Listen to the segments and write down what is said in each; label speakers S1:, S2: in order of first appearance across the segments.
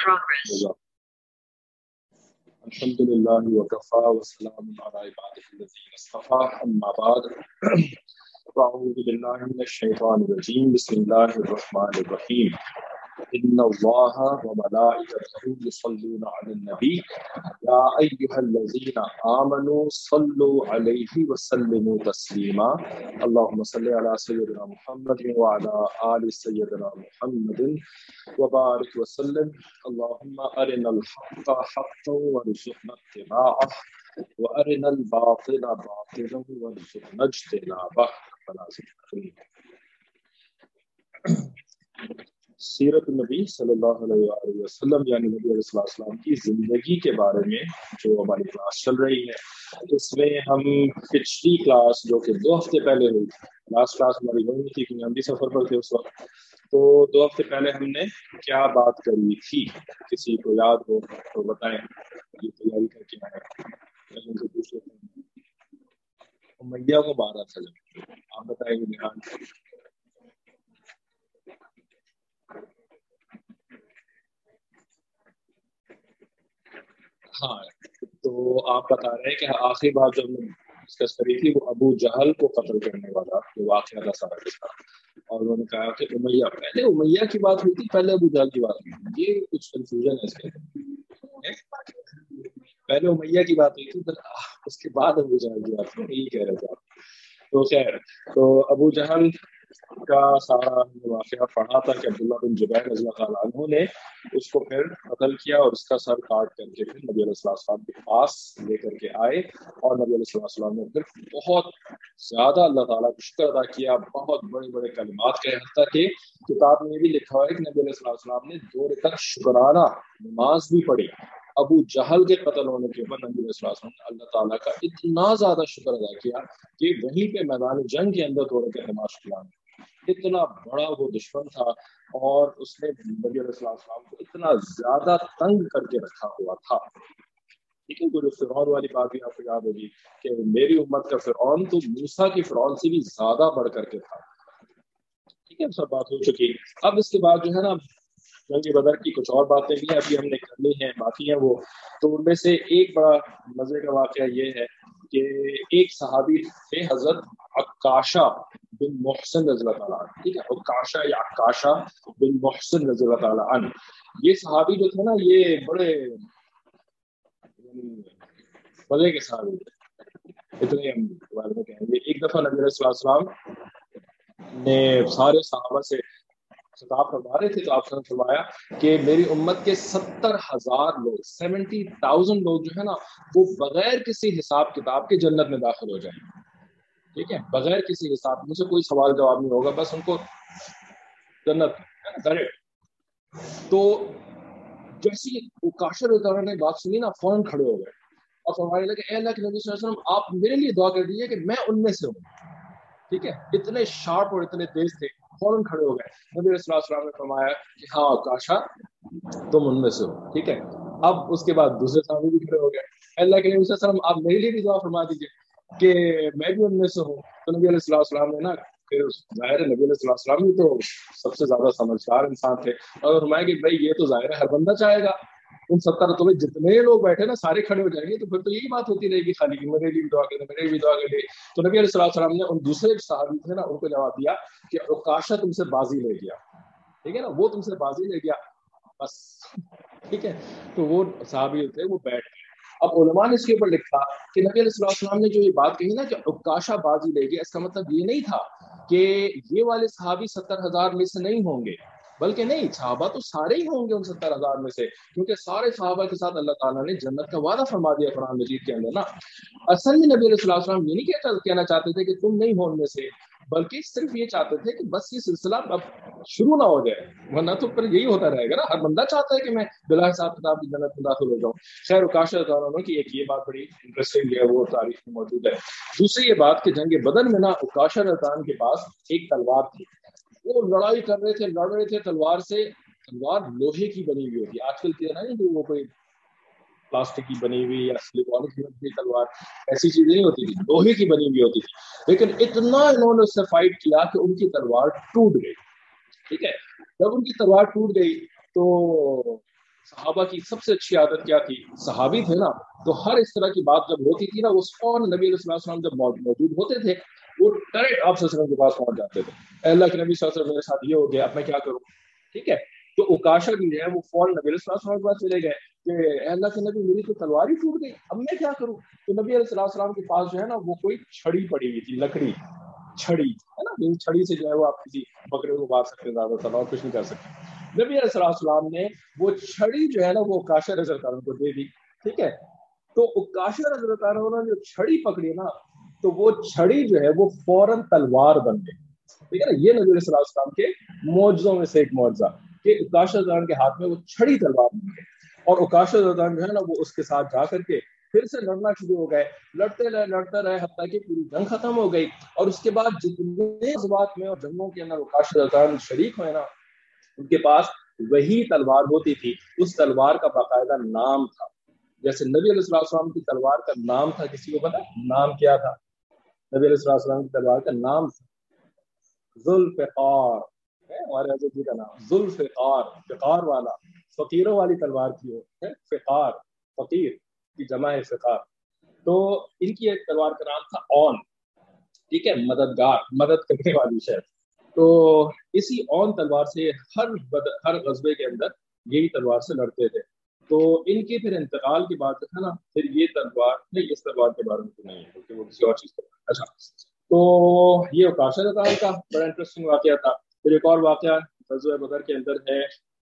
S1: الحمد للہ وکفا وسلام علی عبادہ الذین اصطفی اما بعد فاعوذ باللہ من الشیطان الرجیم بسم اللہ الرحمن الرحیم ان اللہ وملائکتہ یصلون علی النبی یا ایھا الذین آمنوا صلوا علیہ وسلموا تسلیما اللہم صل علی سیدنا محمد وعلی آل سیدنا محمد وبارک وسلم اللہم ارنا الحق حقا وارزقنا اتباعه وارنا الباطل باطلا وارزقنا اجتنابه. سیرت النبی صلی اللہ علیہ وآلہ وسلم یعنی نبی علیہ السلام کی زندگی کے بارے میں جو ہماری کلاس چل رہی ہے، اس میں ہم پچھلی کلاس جو کہ 2 ہفتے پہلے ہوئی، لاسٹ کلاس ہماری ہوئی تھی کیونکہ ہم بھی سفر پر تھے اس وقت، تو 2 ہفتے پہلے ہم نے کیا بات کری تھی؟ کسی کو یاد ہو تو بتائیں، یہ تیاری کر کے آئے ان سے پوچھ لیتے ہیں. امیہ کو مارا تھا جب، آپ بتائیں گے دھیان. ہاں، تو آپ بتا رہے ہیں کہ آخری بات جو ہم نے ڈسکس کری تھی وہ ابو جہل کو قتل کرنے والا جو واقعہ تھا سارا کا سارا، اور انہوں نے کہا کہ امیہ، پہلے امیہ کی بات ہوئی تھی پہلے ابو جہل کی بات ہوئی تھی. یہ کچھ کنفیوژن ہے اس کے، پہلے امیہ کی بات ہوئی تھی پھر اس کے بعد ابو جہل کی بات ہوئی، یہی کہہ رہے تھے آپ. تو خیر، تو ابو جہل کا سارا واقعہ پڑھا تھا کہ عبداللہ بن جبیر رضی اللہ تعالیٰ عنہ نے اس کو پھر قتل کیا اور اس کا سر کاٹ کر کے پھر نبی علیہ السلام کے پاس لے کر کے آئے، اور نبی علیہ السلام نے پھر بہت زیادہ اللہ تعالیٰ کا شکر ادا کیا، بہت بڑے بڑے کلمات کہے، حتیٰ کہ کتاب میں یہ بھی لکھا ہوا ہے کہ نبی علیہ السلام نے 2 رکعت شکرانہ نماز بھی پڑھی. ابو جہل کے قتل ہونے کے بعد نبی علیہ السلام نے اللہ تعالیٰ کا اتنا زیادہ شکر ادا کیا کہ وہیں پہ میدان جنگ کے اندر 2 رکعت نماز شکرانہ. اتنا بڑا وہ دشمن تھا اور اس نے نبی علیہ السلام کو اتنا زیادہ تنگ کر کے رکھا ہوا تھا. ٹھیک ہے، جو فرعون والی بات بھی آپ کو یاد ہوگی کہ میری امت کا فرعون تو موسیٰ کی فرعون سے بھی زیادہ بڑھ کر کے تھا. ٹھیک ہے، سب بات ہو چکی. اب اس کے بعد جو ہے نا جنگ بدر کی کچھ اور باتیں بھی ابھی ہم نے کرنی ہیں، باقی ہیں وہ. تو ان میں سے ایک بڑا مزے کا واقعہ یہ ہے کہ ایک صحابی تھے حضرت عکاشہ بن محسن رضی اللہ تعالیٰ عنہ. ٹھیک ہے، عکاشہ یا عکاشہ بن محسن رضی اللہ تعالیٰ عنہ، یہ صحابی جو تھے نا یہ بڑے مزے کے صحابی تھے. اتنے ہم بارے میں کہیں گے. ایک دفعہ نبی علیہ السلام نے سارے صحابہ سے خطاب فرما رہے تھے تو آپ نے فرمایا کہ میری امت کے 70,000 لوگ 70,000 لوگ جو ہے نا وہ بغیر کسی حساب کتاب کے جنت میں داخل ہو جائیں. ٹھیک ہے، بغیر کسی حساب میں سے کوئی سوال جواب نہیں ہوگا، بس ان کو جنت ڈائریکٹ. تو جیسی کاشر نے بات سنی نا فوراً کھڑے ہو گئے اور فرمانے لگے اے اللہ کے نبی صلی اللہ علیہ وسلم آپ میرے لیے دعا کر دیجیے کہ میں ان میں سے ہوں. ٹھیک ہے، اتنے شارپ اور اتنے تیز تھے، فوراً کھڑے ہو گئے. نبی صلی اللہ علیہ وسلم نے فرمایا کہ ہاں کاشا تم ان میں سے ہو. ٹھیک ہے، اب اس کے بعد دوسرے صحابی بھی کھڑے ہو گئے. اللہ کے نبی صلی اللہ علیہ وسلم آپ میرے لیے بھی دعا فرما دیجیے کہ میں بھی ان میں سے ہوں. تو نبی علیہ السلام نے نا پھر ظاہر ہے نبی علیہ السلام ہی تو سب سے زیادہ سمجھدار انسان تھے اور فرمایا کہ بھائی یہ تو ظاہر ہے ہر بندہ چاہے گا ان 70 تو جتنے لوگ بیٹھے نا سارے کھڑے ہو جائیں گے تو پھر تو یہی بات ہوتی رہے گی خالی میرے لیے بھی دعا کرے میرے لیے بھی دعا کرے. تو نبی علیہ السلام نے ان دوسرے صحابی تھے نا ان کو جواب دیا کہ عکاشہ تم سے بازی لے گیا. ٹھیک ہے نا، وہ تم سے بازی لے گیا بس. ٹھیک ہے، تو وہ صحابی تھے وہ بیٹھ گئے. اب علماء نے اس کے اوپر لکھا کہ نبی علیہ السلام نے جو یہ بات کہی نا کہ عکاشہ بازی لے گیا، اس کا مطلب یہ نہیں تھا کہ یہ والے صحابی 70,000 میں سے نہیں ہوں گے، بلکہ نہیں، صحابہ تو سارے ہی ہوں گے ان 70,000 میں سے، کیونکہ سارے صحابہ کے ساتھ اللہ تعالیٰ نے جنت کا وعدہ فرما دیا قرآن مجید کے اندر نا. اصل میں نبی علیہ السلام یہ نہیں کہنا چاہتے تھے کہ تم نہیں ہو ان میں سے، بلکہ صرف یہ چاہتے تھے کہ بس یہ سلسلہ اب شروع نہ ہو جائے، ورنہ تو پھر یہی ہوتا رہے گا نا، ہر بندہ چاہتا ہے کہ میں بلا حساب کتاب کی جنت میں داخل ہو جاؤں. خیر عکاشہ کی ایک یہ بات بڑی انٹرسٹنگ ہے، وہ تاریخ میں موجود ہے. دوسری یہ بات کہ جنگ بدر میں نا عکاشہ کے پاس ایک تلوار تھی، وہ لڑائی کر رہے تھے، لڑ رہے تھے تلوار سے. تلوار لوہے کی بنی ہوئی ہوتی ہے، آج کل کیا نا وہ کوئی پلاسٹک کی بنی ہوئی یا سلیکون کی تلوار، ایسی چیزیں نہیں ہوتی تھی، لوہے کی بنی ہوئی ہوتی تھی. لیکن اتنا انہوں نے اس سے فائٹ کیا کہ ان کی تلوار ٹوٹ گئی. ٹھیک ہے، جب ان کی تلوار ٹوٹ گئی تو صحابہ کی سب سے اچھی عادت کیا تھی؟ صحابی تھے نا، تو ہر اس طرح کی بات جب ہوتی تھی نا، وہ فوراً نبی علیہ الصلوۃ والسلام جب موجود ہوتے تھے، وہ ڈائریکٹ آپ صلی اللہ علیہ وسلم کے پاس پہنچ جاتے تھے. اے اللہ کے نبی صلی اللہ علیہ وسلم میرے ساتھ یہ ہو گیا، اب میں کیا کروں؟ ٹھیک ہے. تو اوکاشا بھی ہے وہ فوراً نبی علیہ الصلوۃ والسلام کے پاس چلے گئے کہ اے اللہ کے نبی میری تو تلوار ہی ٹوٹ گئی، اب میں کیا کروں؟ تو نبی علیہ الصلوۃ والسلام کے پاس جو ہے نا وہ کوئی چھڑی پڑی ہوئی تھی، لکڑی چھڑی ہے نا، چھڑی سے جو ہے وہ آپ کسی بکرے کو مار سکتے ہیں، زیادہ تر اور کچھ نہیں کر سکتے. نبی علیہ السلام نے وہ چھڑی جو ہے نا وہ اوکاشا رضی اللہ عنہ کو دے دی. ٹھیک ہے. تو اوکاشا رضی اللہ عنہ نے جو چھڑی پکڑی نا، تو وہ چھڑی جو ہے وہ فوراً تلوار بن گئی. ٹھیک ہے نا. یہ نبی علیہ السلام کے معجزوں میں سے ایک معجزہ کہ اوکاشا رضی اللہ عنہ کے ہاتھ میں وہ چھڑی تلوار بن گئی. اور اوکاشا رضی اللہ عنہ جو ہے نا وہ اس کے ساتھ جا کر کے پھر سے لڑنا شروع ہو گئے، لڑتے رہے حتیٰ کہ پوری جنگ ختم ہو گئی. اور اس کے بعد جتنے غزوات میں اور جنگوں کے اندر اوکاشا رضی اللہ عنہ شریک ہوئے نا، ان کے پاس وہی تلوار ہوتی تھی. اس تلوار کا باقاعدہ نام تھا. جیسے نبی علیہ السلام کی تلوار کا نام تھا، کسی کو پتا نام کیا تھا؟ نبی علیہ السلام کی تلوار کا نام تھا ذوالفقار. ہمارے حضرت جی کا نام ذوالفقار، فقار والا، فقیروں والی تلوار کی ہو. فقار فقیر کی جمع ہے فقار. تو ان کی ایک تلوار کا نام تھا اون. ٹھیک ہے. مددگار، مدد کرنے والی شاید. تو اسی اون تلوار سے ہر غزبے کے اندر یہی تلوار سے لڑتے تھے. تو ان کے پھر انتقال کی بات ہے نا، پھر یہ تلوار نہیں، اس تلوار کے بارے میں تو نہیں ہے کیونکہ وہ کسی اور چیز کا. اچھا. تو یہ اوکاشا رضی اللہ عنہ کا بڑا انٹرسٹنگ واقعہ تھا. پھر ایک اور واقعہ غزوہ بدر کے اندر ہے.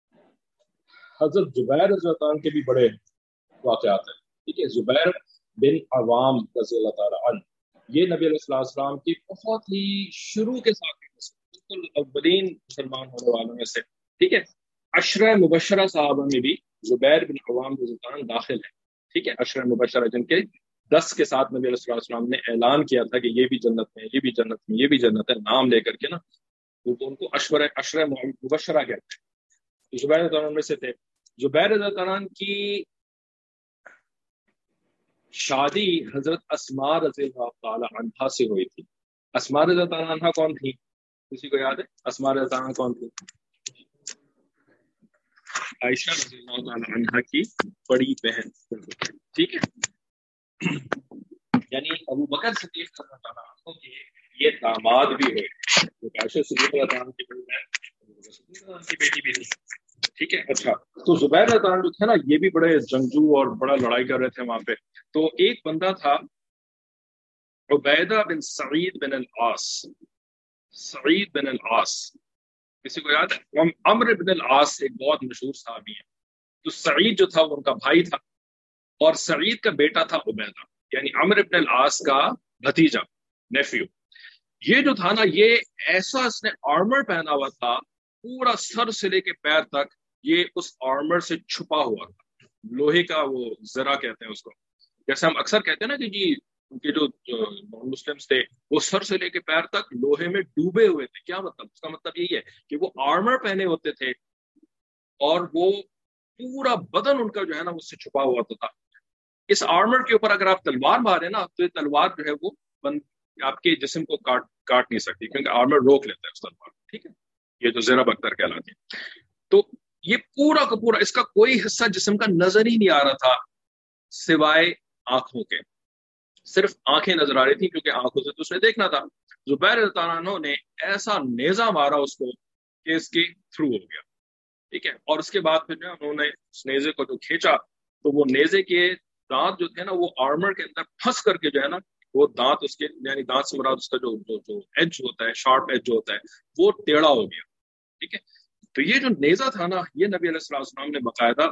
S1: حضرت زبیر رضی اللہ عنہ کے بھی بڑے واقعات ہیں. ٹھیک ہے. زبیر بن عوام رضی اللہ تعالیٰ عنہ، یہ نبی علیہ السلام کی بہت ہی شروع کے ساتھ اولین مسلمان ہونے والوں میں سے. ٹھیک ہے. عشرہ مبشرہ صحابہ میں بھی زبیر بن عوام رضی اللہ عنہ داخل ہے. ٹھیک ہے. عشرہ مبشرہ جن کے 10 کے ساتھ نبی علیہ السلام نے اعلان کیا تھا کہ یہ بھی جنت میں، یہ بھی جنت میں، یہ بھی جنت ہے، نام لے کر کے نا، تو ان کو عشرہ مبشرہ کہتے ہیں. زبیر رضی اللہ عنہ میں سے تھے. زبیر رضی اللہ عنہ کی شادی حضرت اسماء رضی اللہ تعالی عنہا سے ہوئی تھی. اسماء رضی اللہ تعالی عنہا کون تھی؟ کسی کو یاد ہے اسماء رضی اللہ تعالی عنہ کون تھی؟ عائشہ رضی اللہ تعالی عنہا کی بڑی بہن. ٹھیک ہے. یعنی ابو بکر صدیق رضی اللہ تعالی عنہ کے یہ داماد بھی ہوئے. عائشہ صدیق رضی اللہ عنہ کی بڑی بہن، ابو بکر صدیق رضی اللہ عنہ کی بیٹی بھی تھی. ٹھیک ہے. اچھا. تو زبیر رضی اللہ عنہ جو تھے نا، یہ بھی بڑے جنگجو اور بڑا لڑائی کر رہے تھے وہاں پہ. تو ایک بندہ تھا عبیدہ بن سعید بن العاص. سعید بن العاص کسی کو یاد ہے؟ عمرو بن العاص ایک بہت مشہور صحابی ہے. تو سعید جو تھا وہ ان کا بھائی تھا، اور سعید کا بیٹا تھا عبیدہ، یعنی عمرو بن العاص کا بھتیجا، نیفیو. یہ جو تھا نا، یہ ایسا اس نے آرمر پہنا ہوا تھا، پورا سر سے لے کے پیر تک یہ اس آرمر سے چھپا ہوا تھا. لوہے کا وہ زرہ کہتے ہیں اس کو. جیسے ہم اکثر کہتے ہیں نا کہ جی ان کے جو نان مسلمس تھے وہ سر سے لے کے پیر تک لوہے میں ڈوبے ہوئے تھے. کیا مطلب؟ اس کا مطلب یہی ہے کہ وہ آرمر پہنے ہوتے تھے اور وہ پورا بدن ان کا جو ہے نا اس سے چھپا ہوا تھا. اس آرمر کے اوپر اگر آپ تلوار مارے نا، تو یہ تلوار جو ہے وہ آپ کے جسم کو کاٹ نہیں سکتی، کیونکہ آرمر روک لیتا ہے اس تلوار. ٹھیک ہے. یہ جو زیرہ بختر کہلاتی ہے. تو یہ پورا کا پورا اس کا کوئی حصہ جسم کا نظر ہی نہیں آ رہا تھا سوائے آنکھوں کے. صرف آنکھیں نظر آ رہی تھی کیونکہ آنکھوں سے تو اس نے دیکھنا تھا. زبیر رضی اللہ عنہ نے ایسا نیزہ مارا اس کو کہ اس کے تھرو ہو گیا. ٹھیک ہے. اور اس کے بعد پھر انہوں نے اس نیزے کو جو کھینچا تو وہ نیزے کے دانت جو تھے نا وہ آرمر کے اندر پھنس کر کے جو ہے نا وہ دانت اس کے، یعنی دانت سے مراد اس کا جو ایج ہوتا ہے، شارپ ایج جو ہوتا ہے، وہ ٹیڑھا ہو گیا. ٹھیک ہے. تو یہ جو نیزہ تھا نا، یہ نبی علیہ السلام نے باقاعدہ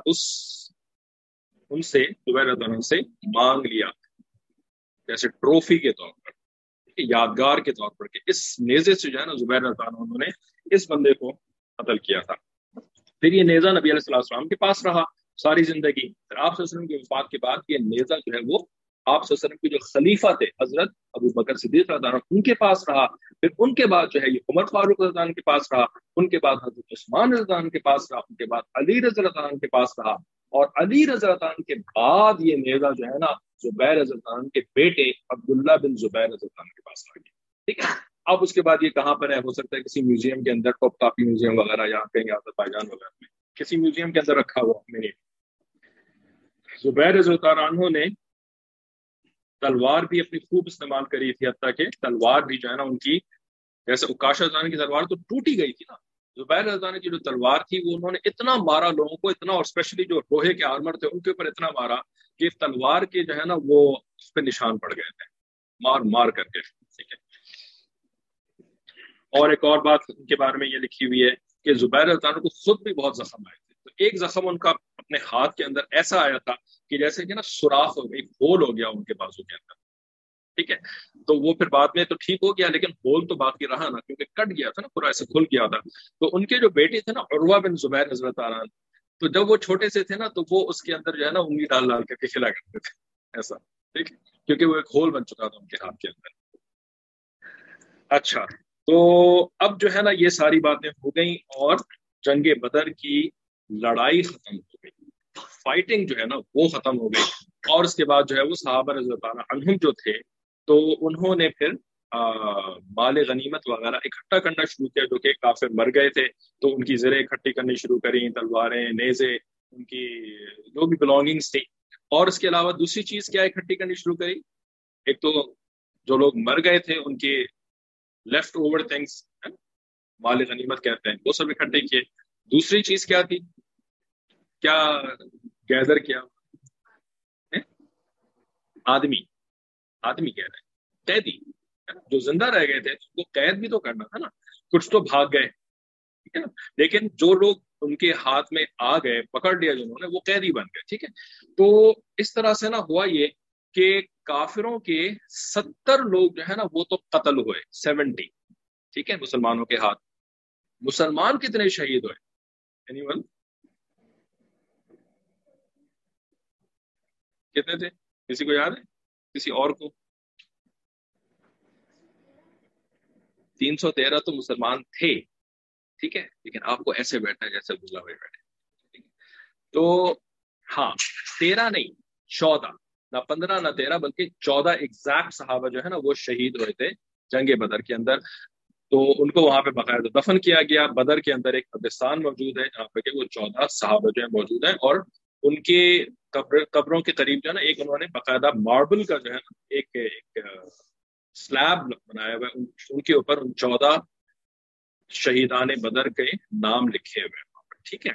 S1: ان سے زبیر رضی اللہ عنہ سے مانگ لیا، جیسے ٹروفی کے طور پر، یادگار کے طور پر، کہ اس نیزے سے جو ہے نا زبیر رضی اللہ عنہ نے اس بندے کو قتل کیا تھا. پھر یہ نیزہ نبی علیہ السلام کے پاس رہا ساری زندگی. پھر آپ صلی اللہ علیہ وسلم کی وفات کے بعد یہ نیزہ جو ہے وہ آپ صلی اللہ علیہ وسلم کے جو خلیفہ تھے حضرت ابو بکر صدیق رضی اللہ عنہ ان کے پاس رہا. پھر ان کے بعد جو ہے یہ عمر فاروق رضی اللہ عنہ کے پاس رہا. ان کے بعد حضرت عثمان رضی اللہ عنہ کے پاس رہا. ان کے بعد علی رضی اللہ عنہ کے پاس رہا. اور علی رضی اللہ عنہ کے بعد یہ نیزہ جو ہے نا زبیر رضی اللہ عنہ کے بیٹے عبداللہ بن زبیر رضی اللہ عنہ کے پاس آ گیا. ٹھیک ہے. اب اس کے بعد یہ کہاں پر ہے؟ ہو سکتا ہے کسی میوزیم کے اندر، ٹاپ کاپی میوزیم وغیرہ، یا کہیں آذربائیجان وغیرہ میں کسی میوزیم کے اندر رکھا ہوا. میں نے زبیر رضی اللہ عنہ نے تلوار بھی اپنی خوب استعمال کری تھی، حتیٰ کہ تلوار بھی جو ہے نا ان کی، جیسے عکاشہ رضی اللہ عنہ کی تلوار تو ٹوٹی گئی تھی نا، زبیر رضی اللہ عنہ کی جو تلوار تھی وہ انہوں نے اتنا مارا لوگوں کو، اتنا، اور اسپیشلی جو لوہے کے آرمر تھے ان کے اوپر اتنا مارا کہ تلوار کے جو ہے نا وہ اس پہ نشان پڑ گئے تھے، مار مار کر کے. ٹھیک ہے. اور ایک اور بات ان کے بارے میں یہ لکھی ہوئی ہے کہ زبیر رضی اللہ عنہ کو خود بھی بہت زخم آئے تھے. تو ایک زخم ان کا اپنے ہاتھ کے اندر ایسا آیا تھا کہ جیسے کہ نا سوراخ ہو گئی، ہول ہو گیا ان کے بازو کے اندر. ٹھیک ہے. تو وہ پھر بعد میں تو ٹھیک ہو گیا، لیکن ہول تو باقی رہا نا، کیونکہ کٹ گیا تھا نا پورا، ایسے کھل گیا تھا. تو ان کے جو بیٹے تھے نا عروہ بن زبیر رضی اللہ عنہ، تو جب وہ چھوٹے سے تھے نا تو وہ اس کے اندر جو ہے نا انگلی ڈال ڈال کر کے کھلا کرتے تھے ایسا. ٹھیک ہے. کیونکہ وہ ایک ہول بن چکا تھا ان کے ہاتھ کے اندر. اچھا، تو اب جو ہے نا یہ ساری باتیں ہو گئیں اور جنگ بدر کی لڑائی ختم ہو گئی، فائٹنگ جو ہے نا وہ ختم ہو گئی. اور اس کے بعد جو ہے وہ صحابہ رضی اللہ عنہم جو تھے تو انہوں نے پھر مال غنیمت وغیرہ اکٹھا کرنا شروع کیا، جو کہ کافر مر گئے تھے تو ان کی زریں اکٹھی کرنی شروع کریں، تلواریں، نیزے، ان کی جو بھی بلونگنگس تھی. اور اس کے علاوہ دوسری چیز کیا اکٹھی کرنی شروع کری؟ ایک تو جو لوگ مر گئے تھے ان کے لیفٹ اوور تھنگس، مال غنیمت کہتے ہیں، وہ سب اکٹھے کیے. دوسری چیز کیا تھی؟ کیا گیدر کیا؟ آدمی کہہ رہے ہیں، قیدی جو زندہ رہ گئے تھے وہ قید بھی تو کرنا تھا نا. کچھ تو بھاگ گئے، ٹھیک ہے نا، لیکن جو لوگ ان کے ہاتھ میں آ گئے، پکڑ لیا جنہوں نے، وہ قیدی بن گئے. ٹھیک ہے. تو اس طرح سے نا ہوا یہ کہ کافروں کے 70 لوگ جو ہے نا وہ تو قتل ہوئے، 70. ٹھیک ہے، مسلمانوں کے ہاتھ. مسلمان کتنے شہید ہوئے؟ Anyone? کتنے تھے؟ کسی کو یاد ہے؟ کسی اور کو؟ 313 تو مسلمان تھے. ٹھیک ہے، لیکن آپ کو ایسے بیٹھنا جیسے بلا ہوئے بیٹھے. تو ہاں، 13 نہیں، 14، نہ 15 نہ 13 بلکہ 14 ایگزیکٹ صحابہ جو ہے نا وہ شہید ہوئے تھے جنگ بدر کے اندر. تو ان کو وہاں پہ باقاعدہ دفن کیا گیا. بدر کے اندر ایک قبرستان موجود ہے جہاں پہ کہ وہ 14 صحابہ جو ہے موجود ہیں، اور ان کے قبروں کے قریب جو ہے نا ایک انہوں نے باقاعدہ ماربل کا جو ہے نا ایک سلیب بنایا ہوا ہے، ان کے اوپر ان 14 شہیدان بدر کے نام لکھے ہوئے ہیں. ٹھیک ہے.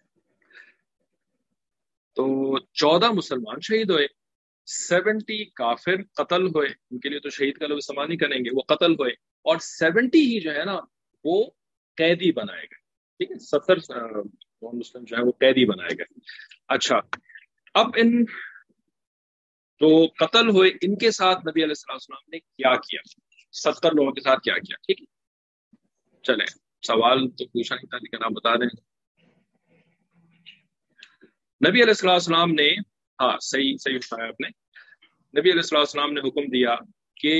S1: تو 14 مسلمان شہید ہوئے، 70 کافر قتل ہوئے. ان کے لیے تو شہید کا لفظ استعمال نہیں کریں گے، وہ قتل ہوئے. اور 70 ہی جو ہے نا وہ قیدی بنائے گئے. ٹھیک ہے، 70 مسلم جو ہے وہ قیدی بنائے گئے. اچھا، اب ان جو قتل ہوئے ان کے ساتھ نبی علیہ السلام نے کیا کیا؟ 70 لوگوں کے ساتھ کیا کیا؟ ٹھیک ہے، چلیں، سوال تو پوچھا نہیں تھا لیکن آپ بتا دیں. نبی علیہ السلام نے، ہاں صحیح بتایا آپ نے، نبی علیہ السلام نے حکم دیا کہ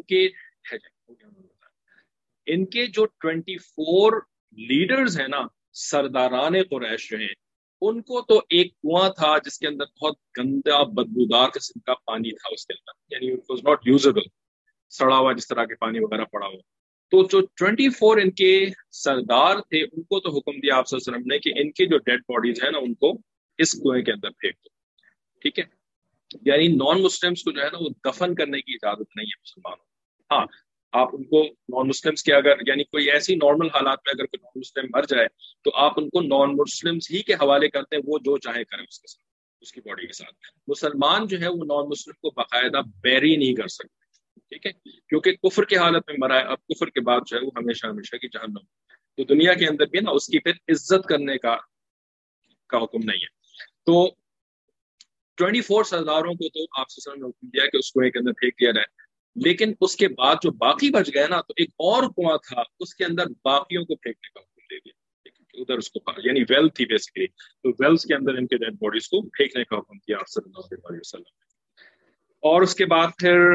S1: ان کے جو 24 لیڈرز ہیں نا، سرداران قریش جو ہیں، ان کو تو ایک کنواں تھا جس کے اندر بہت گندا بدبودار قسم کا پانی تھا اس کے اندر، یعنی اٹ واز ناٹ یوزیبل، سڑا ہوا جس طرح کے پانی وغیرہ پڑا ہوا. تو جو 24 ان کے سردار تھے ان کو تو حکم دیا آپ صلی اللہ علیہ وسلم نے کہ ان کی جو ڈیڈ باڈیز ہیں نا ان کو اس کنویں کے اندر پھینک دو. ٹھیک ہے، یعنی نان مسلمس کو جو ہے نا وہ دفن کرنے کی اجازت نہیں ہے مسلمانوں. ہاں، آپ ان کو نان مسلمس کے اگر یعنی کوئی ایسی نارمل حالات میں اگر کوئی نان مسلم مر جائے تو آپ ان کو نان مسلمس ہی کے حوالے کرتے ہیں، وہ جو چاہے کریں اس کے ساتھ، اس کی باڈی کے ساتھ. مسلمان جو ہے وہ نان مسلم کو باقاعدہ بیری نہیں کر سکتے. ٹھیک ہے، کیونکہ کفر کی حالت میں مرا ہے، اب کفر کے بعد جو ہے وہ ہمیشہ کی جہنم. تو دنیا کے اندر بھی نا اس کی پھر عزت کرنے کا حکم نہیں ہے. تو 24 سرداروں کو تو آپ سے نے حکم دیا کہ اس کنویں کے اندر پھینک دیا جائے، لیکن اس کے بعد جو باقی بچ گئے نا تو ایک اور کنواں تھا، اس کے اندر باقیوں کو پھینکنے کا حکم دے دیا. ادھر اس کو یعنی ویل تھی بیسیکلی، تو ویلز کے اندر ان کے ڈیڈ باڈیز کو پھینکنے کا حکم دیا آپ صلی اللہ علیہ وسلم. اور اس کے بعد پھر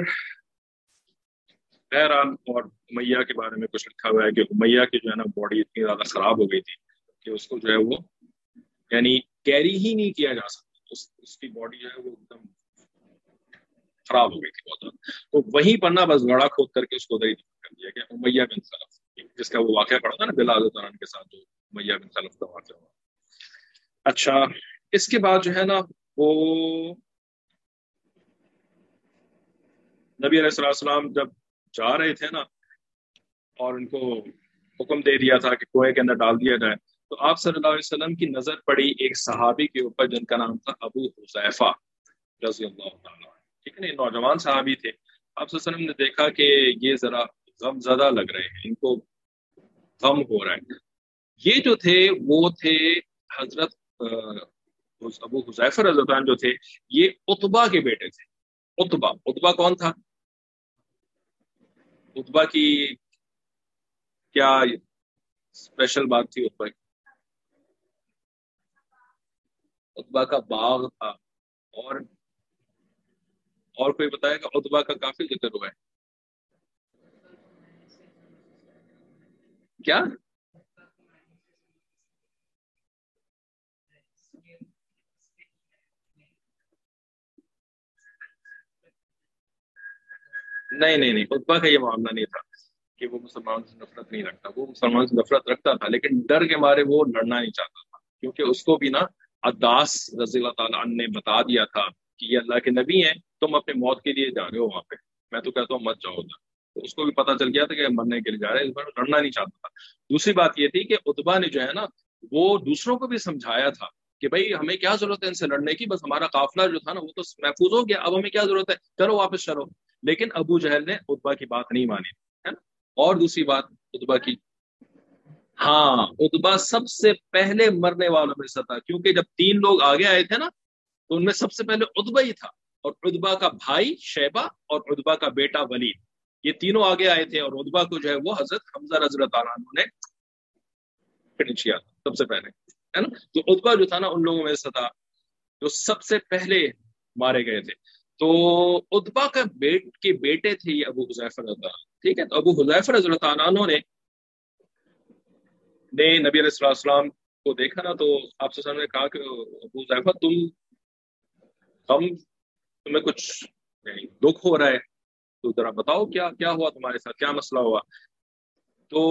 S1: بہرحال اور امیہ کے بارے میں کچھ لکھا ہوا ہے کہ امیہ کی جو ہے نا باڈی اتنی زیادہ خراب ہو گئی تھی کہ اس کو جو ہے وہ یعنی کیری ہی نہیں کیا جا سکتا، اس کی باڈی جو ہے وہ ایک دم خراب ہو گئی تھی بہت زیادہ. تو وہیں پر نا بس گڑا کھود کر کے اس کو ادھر ہی کر دیا گیا، امیہ بن خلف، جس کا وہ واقعہ پڑا تھا نا بلال رضی اللہ عنہ کے ساتھ جو امیہ بن خلف کا واقعہ ہوا. اچھا، اس کے بعد جو ہے نا وہ نبی علیہ السلام جب جا رہے تھے نا اور ان کو حکم دے دیا تھا کہ کنویں کے اندر ڈال دیا جائے، تو آپ صلی اللہ علیہ وسلم کی نظر پڑی ایک صحابی کے اوپر جن کا نام تھا ابو حذیفہ رضی اللہ تعالیٰ، ٹھیک ہے نا، نوجوان صحابی تھے۔ آپ صلی اللہ علیہ وسلم نے دیکھا کہ یہ ذرا غم زدہ لگ رہے ہیں، ان کو غم ہو رہا ہے۔ یہ جو تھے وہ تھے حضرت ابو حذیفہ رضی اللہ عنہ جو تھے، یہ عتبہ کے بیٹے تھے۔ عتبہ کون تھا؟ عتبہ کی کیا اسپیشل بات تھی؟ عتبہ کا باغ تھا، اور کوئی بتائے گا؟ عتبہ کا کافی ذکر ہوا ہے، کیا؟ نہیں، عتبہ کا یہ معاملہ نہیں تھا کہ وہ مسلمان سے نفرت نہیں رکھتا، وہ مسلمان سے نفرت رکھتا تھا لیکن ڈر کے مارے وہ لڑنا نہیں چاہتا تھا، کیونکہ اس کو بھی نا عداس رضی اللہ تعالیٰ عنہ نے بتا دیا تھا کہ یہ اللہ کے نبی ہیں، تم اپنے موت کے لیے جا رہے ہو وہاں پہ، میں تو کہتا ہوں مت جاؤ ادھر۔ تو اس کو بھی پتا چل گیا تھا کہ مرنے کے لیے جا رہے ہیں، اس بار لڑنا نہیں چاہتا تھا۔ دوسری بات یہ تھی کہ عتبہ نے جو ہے نا وہ دوسروں کو بھی سمجھایا تھا کہ بھائی ہمیں کیا ضرورت ہے ان سے لڑنے کی، بس ہمارا قافلہ جو تھا نا وہ تو محفوظ ہو گیا، اب ہمیں کیا ضرورت ہے، چلو واپس چلو۔ لیکن ابو جہل نے عتبہ کی بات نہیں مانی، ہے نا۔ اور دوسری بات عتبہ کی، ہاں عتبہ سب سے پہلے مرنے والوں میں سے تھا، کیونکہ جب 3 لوگ آگے آئے تھے نا تو ان میں سب سے پہلے عتبہ ہی تھا، اور عتبہ کا بھائی شیبہ اور عتبہ کا بیٹا ولید، یہ تینوں آگے آئے تھے، اور عتبہ کو جو ہے وہ حضرت حمزہ رضی اللہ تعالیٰ عنہ نے فنش کیا تھا سب سے پہلے، ہے نا۔ تو عتبہ جو تھا نا ان لوگوں میں سے تھا جو سب سے پہلے مارے گئے تھے۔ تو عتبہ کے بیٹے تھے یہ ابو حذیفہ رضی اللہ عنہ، ٹھیک ہے۔ تو ابو حذیفہ رضی اللہ تعالیٰ عنہ نے نبی علیہ السلام کو دیکھا نا، تو آپ سے نے کہا کہ ابو حذیفہ تمہیں کچھ دکھ ہو رہا ہے، تو ذرا بتاؤ کیا ہوا تمہارے ساتھ، کیا مسئلہ ہوا؟ تو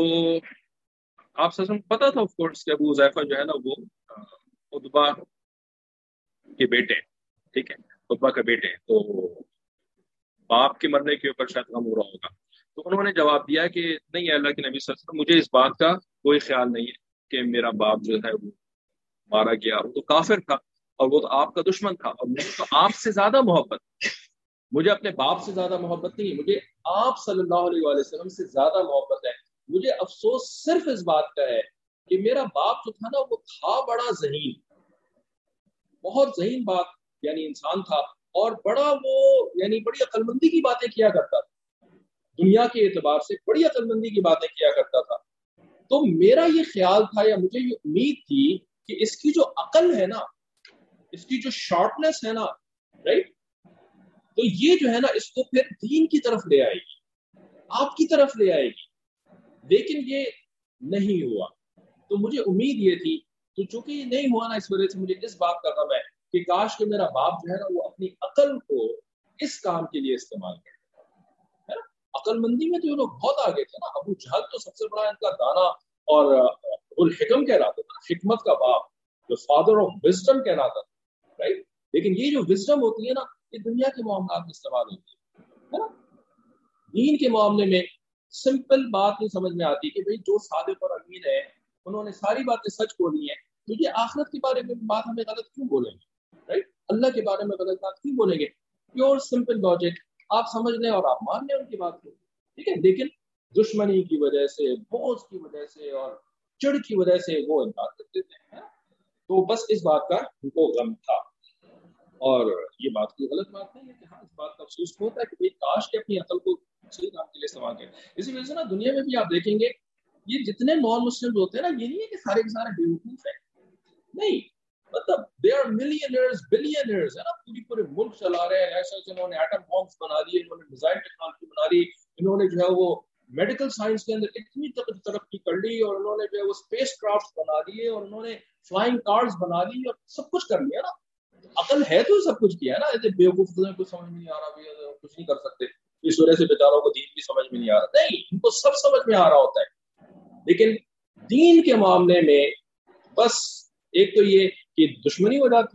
S1: آپ سے پتا تھا آف کورس کہ ابو حذیفہ جو ہے نا وہ عتبہ کے بیٹے، ٹھیک ہے، عتبہ کے بیٹے، تو باپ کے مرنے کے اوپر شاید غم ہو رہا ہوگا۔ تو انہوں نے جواب دیا کہ نہیں اللہ کے نبی صلی اللہ علیہ وسلم، مجھے اس بات کا کوئی خیال نہیں ہے کہ میرا باپ جو ہے وہ مارا گیا، وہ تو کافر تھا اور وہ تو آپ کا دشمن تھا، اور مجھے تو آپ سے زیادہ محبت، مجھے اپنے باپ سے زیادہ محبت نہیں، مجھے آپ صلی اللہ علیہ وآلہ وسلم سے زیادہ محبت ہے۔ مجھے افسوس صرف اس بات کا ہے کہ میرا باپ جو تھا نا وہ تھا بڑا ذہین، بہت ذہین بات یعنی انسان تھا، اور بڑا وہ یعنی بڑی عقل مندی کی باتیں کیا کرتا تھا، دنیا کے اعتبار سے بڑی عقل مندی کی باتیں کیا کرتا تھا۔ تو میرا یہ خیال تھا یا مجھے یہ امید تھی کہ اس کی جو عقل ہے نا، اس کی جو شارپنیس ہے نا، رائٹ، تو یہ جو ہے نا اس کو پھر دین کی طرف لے آئے گی، آپ کی طرف لے آئے گی، لیکن یہ نہیں ہوا۔ تو مجھے امید یہ تھی، تو چونکہ یہ نہیں ہوا نا، اس وجہ سے مجھے اس بات کا غم ہے کہ کاش کہ میرا باپ جو ہے نا وہ اپنی عقل کو اس کام کے لیے استعمال کرے، ہے نا۔ عقل مندی میں تو یہ لوگ بہت آگے تھے نا، ابو جہل تو سب سے بڑا ان کا دانا اور الحکم کہلاتا تھا، حکمت کا باپ، جو فادر آف وزڈم کہلاتا تھا، رائٹ۔ لیکن یہ جو وزڈم ہوتی ہے نا یہ دنیا کے معاملات میں استعمال ہوتی ہے نا، دین کے معاملے میں سمپل بات نہیں سمجھ میں آتی کہ بھئی جو صادق اور امین ہے انہوں نے ساری باتیں سچ بولی ہیں، تو یہ آخرت کے بارے میں بات ہمیں غلط کیوں بولیں گے، رائٹ، اللہ کے بارے میں غلط بات کیوں بولیں گے؟ پیور سمپل لاجک، آپ سمجھ لیں اور آپ مان لیں ان کی بات کو، ٹھیک ہے۔ لیکن دشمنی کی وجہ سے، بغض کی وجہ سے اور چڑ کی وجہ سے وہ انکار کر دیتے ہیں، تو بس اس بات کا ان کو غم تھا، اور یہ بات کوئی غلط بات نہیں ہے کہ ہاں اس بات کا افسوس ہوتا ہے کہ بھئی کاش کہ اپنی عقل کو صحیح کام کے لیے استعمال کریں۔ اسی وجہ سے نا دنیا میں بھی آپ دیکھیں گے یہ جتنے نان مسلم ہوتے ہیں نا، یہ نہیں ہے کہ سارے کے سارے بیوقوف ہیں، نہیں، مطلب دے آر ملینئرز بلینئرز، ہے نا، پورے ملک چلا رہے ہیں، ایسا انہوں نے ایٹم بامز بنا دیے، انہوں نے میزائل ٹیکنالوجی بنا دی، انہوں نے جو ہے وہ میڈیکل سائنس کے اندر اتنی ترقی کر لی، اور انہوں نے جو ہے وہ اسپیس کرافٹ بنا دیے، اور انہوں نے فلائنگ کارز بنا لی، اور سب کچھ کر لیا نا۔ عقل ہے تو سب کچھ کیا ہے نا، ایسے بیوقوف کچھ سمجھ میں نہیں آ رہا، کچھ نہیں کر سکتے، اس وجہ سے بیچاروں کو دین بھی سمجھ میں نہیں آ رہا، نہیں، ان کو سب سمجھ میں آ رہا ہوتا ہے، لیکن دین کے معاملے میں بس ایک تو یہ کہ دشمنی ہو جاتی ہے،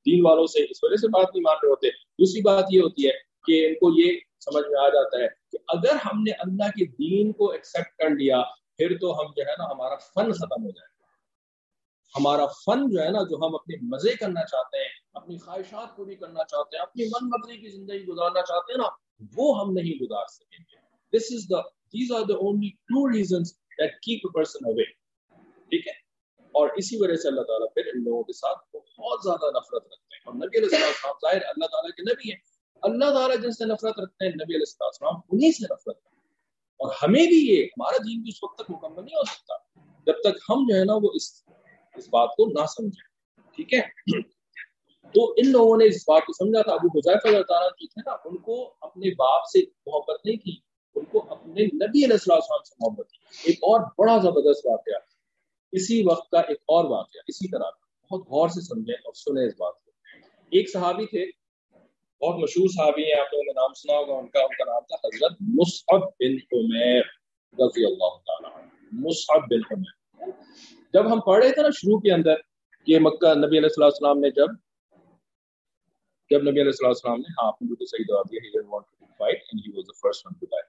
S1: دین والوں سے اس وجہ سے بات نہیں مان رہے ہوتے. دوسری بات یہ ہوتی ہے کہ ان کو یہ سمجھ میں آ جاتا ہے کہ اگر ہم نے اللہ کے دین کو ایکسیپٹ کر لیا پھر تو ہم جو ہے نا ہمارا فن ختم ہو جائے. ہمارا فن جو ہے نا جو ہم اپنے مزے کرنا چاہتے ہیں, اپنی خواہشات پوری کرنا چاہتے ہیں, اپنی من مرضی کی زندگی گزارنا چاہتے ہیں نا, وہ ہم نہیں گزار سکیں گے. These are the only two reasons that keep a person away. ٹھیک ہے. اور اسی وجہ سے اللہ تعالیٰ پھر ان لوگوں کے ساتھ بہت زیادہ نفرت رکھتے ہیں. اور نبی علیہ السلام ظاہر اللہ تعالیٰ کے نبی ہیں, اللہ تعالیٰ جن سے نفرت رکھتے ہیں نبی علیہ السلام انہیں سے نفرت رکھتے ہیں. اور ہمیں بھی یہ ہمارا دین بھی اس وقت تک مکمل نہیں ہو سکتا جب تک ہم جو ہے نا وہ اس بات کو نہ سمجھیں. ٹھیک ہے. تو ان لوگوں نے اس بات کو سمجھا تھا. ابو حذیفہ رضی اللہ عنہ جو تھے نا ان کو اپنے باپ سے محبت نہیں تھی, ان کو اپنے نبی علیہ السلام سے محبت تھی. ایک اور بڑا زبردست واقعہ اسی وقت کا, ایک اور واقعہ اسی طرح کا, بہت غور سے سمجھیں اور سنیں اس بات کو. ایک صحابی تھے, بہت مشہور صحابی ہیں, آپ لوگوں نے نام سنا ہوگا ان کا نام تھا حضرت مصعب بن عمیر رضی اللہ تعالیٰ عنہ. مصعب بن عمیر. جب ہم پڑھ رہے تھے نا شروع کے اندر کہ مکہ نبی علیہ السلام نے جب نبی علیہ السلام نے, ہاں آپ نے بالکل صحیح جواب دیا, he didn't want to fight and he was the first one to die.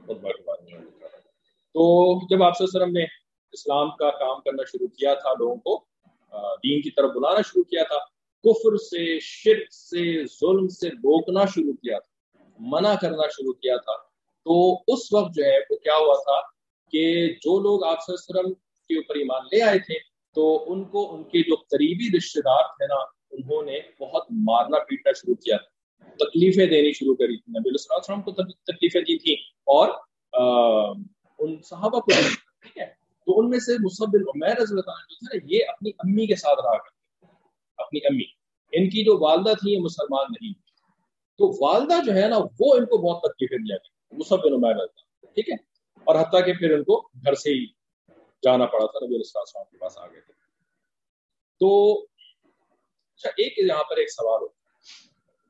S1: تو جب آپ صلی اللہ علیہ وسلم نے اسلام کا کام کرنا شروع کیا تھا, لوگوں کو دین کی طرف بلانا شروع کیا تھا, کفر سے, شرک سے, ظلم سے روکنا شروع کیا تھا, منع کرنا شروع کیا تھا, تو اس وقت جو ہے وہ کیا ہوا تھا کہ جو لوگ آپ صلی اللہ علیہ وسلم کے اوپر ایمان لے آئے تھے تو ان کو ان کے جو قریبی رشتے دار تھے نا انہوں نے بہت مارنا پیٹنا شروع کیا تھا, تکلیفیں دینی شروع کری تھی. نبی علیہ السلام کو تکلیفیں دی تھی اور ان صحابہ کو. ٹھیک ہے. تو ان میں سے مصعب بن عمیر رضی اللہ عنہ جو تھے یہ اپنی امی کے ساتھ رہا کرتے تھے. اپنی امی, ان کی جو والدہ تھی یہ مسلمان نہیں تھی, تو والدہ جو ہے نا وہ ان کو بہت تکلیفیں دیا کرتی, مصعب بن عمیر رضی اللہ. ٹھیک ہے. اور حتیٰ کہ پھر ان کو گھر سے ہی جانا پڑا تھا, نبی علیہ السلام کے پاس آ گئے تھے. تو اچھا ایک یہاں پر ایک سوال ہوتا ہے,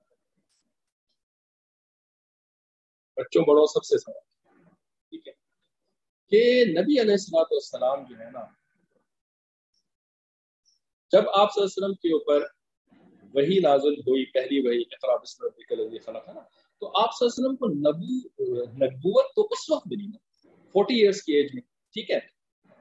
S1: بچوں بڑوں سب سے سوال, ٹھیک ہے, کہ نبی علیہ السلام جو ہے نا جب آپ صلی اللہ علیہ وسلم کے اوپر وحی نازل ہوئی, پہلی وحی اقرا بسم ربک الذی خلق ہے نا, تو آپ صلی اللہ علیہ وسلم کو نبوت تو اس وقت ملی نا 40 ایئرس کی ایج میں. ٹھیک ہے.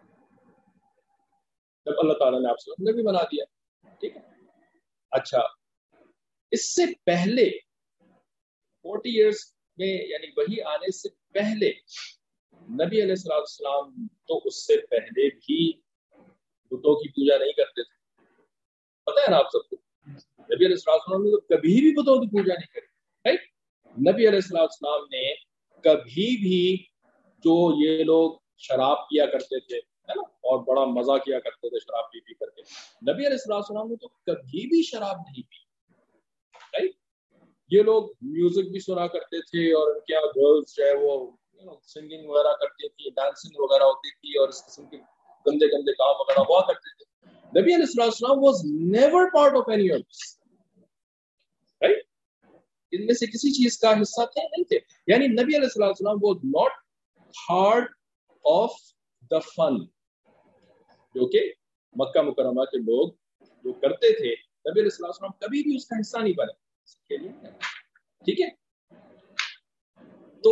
S1: جب اللہ تعالیٰ نے آپ صلی اللہ علیہ وسلم نبی بنا دیا. ٹھیک ہے. اچھا اس سے پہلے 40 ایئرس میں یعنی وحی آنے سے پہلے نبی علیہ السلام تو اس سے پہلے بھی بتوں کی پوجا نہیں کرتے تھے. پتہ ہے نا آپ سب کو, نبی علیہ السلام نے تو کبھی بھی بتوں کی پوجا نہیں کری. رائٹ. نبی علیہ السلام نے کبھی بھی جو یہ لوگ شراب پیا کرتے تھے ہے نا, اور بڑا مزہ کیا کرتے تھے شراب پی کر کے, نبی علیہ السلام نے تو کبھی بھی شراب نہیں پی. رائٹ. یہ لوگ میوزک بھی سنا کرتے تھے اور ان کے یہاں گرلز جو ہے وہ سنگنگ وغیرہ کرتی تھی, ڈانسنگ وغیرہ ہوتی تھی, اور اس قسم کے گندے گندے کام وغیرہ ہوا کرتے تھے. نبی علیہ السلام was never part of any of this. Right? ان میں سے کسی چیز کا حصہ تھے نہیں تھے. یعنی نبی علیہ السلام was not part of the fun جو کہ مکہ مکرمہ کے لوگ جو کرتے تھے, نبی علیہ السلام کبھی بھی اس کا حصہ نہیں بنے. ٹھیک ہے. تو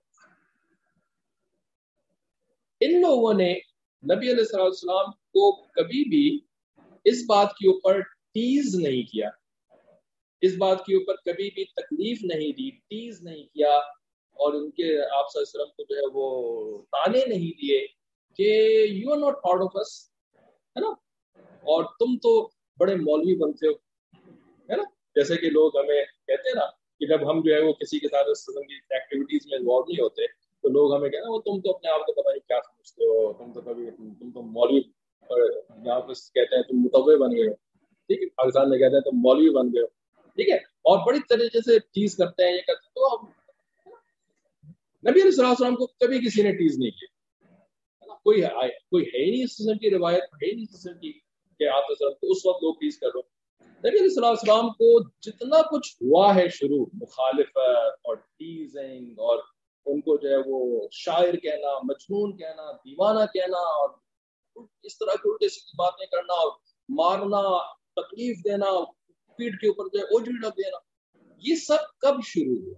S1: ان لوگوں نے نبی علیہ السلام کو کبھی بھی اس بات کے اوپر ٹیز نہیں کیا, اس بات کے اوپر کبھی بھی تکلیف نہیں دی, ٹیز نہیں کیا, اور ان کے آپ صلی اللہ علیہ وسلم کو جو ہے وہ تانے نہیں دیے کہ you are not part of us, ہے نا, اور تم تو بڑے مولوی بنتے ہو, ہے نا. جیسے کہ لوگ ہمیں کہتے ہیں نا کہ جب ہم جو ہے وہ کسی کے ساتھ اس قسم کی ایکٹیویٹیز میں انوالو نہیں ہوتے تو لوگ ہمیں کہتے ہیں وہ تم تو اپنے آپ کو پتہ نہیں کیا سمجھتے ہو, تم تو مولوی, یہاں پہ کہتے ہیں تم متوع بن گئے ہو. ٹھیک ہے. پاکستان میں کہتے ہیں تم مولوی بن گئے ہو. ٹھیک ہے. اور بڑی طریقے سے ٹیز کرتے ہیں, یہ کرتے ہیں. تو نبی علیہ السلام کو کبھی کسی نے ٹیز نہیں کیا. کوئی ہے نہیں اس قسم کی روایت, ہے نہیں اس قسم کی کہ آپ کو اس وقت لوگ ٹیز کر رہے. نبی علیہ السلام کو جتنا کچھ ہوا ہے شروع, مخالفت اور ٹیزنگ, اور ان کو جو ہے وہ شاعر کہنا, مجنون کہنا, دیوانہ کہنا, اور اس طرح کی الٹی سیدھی باتیں کرنا, اور مارنا, تکلیف دینا, پیٹھ کے اوپر جو ہے اوجڑی رکھ دینا. یہ سب کب شروع ہوا؟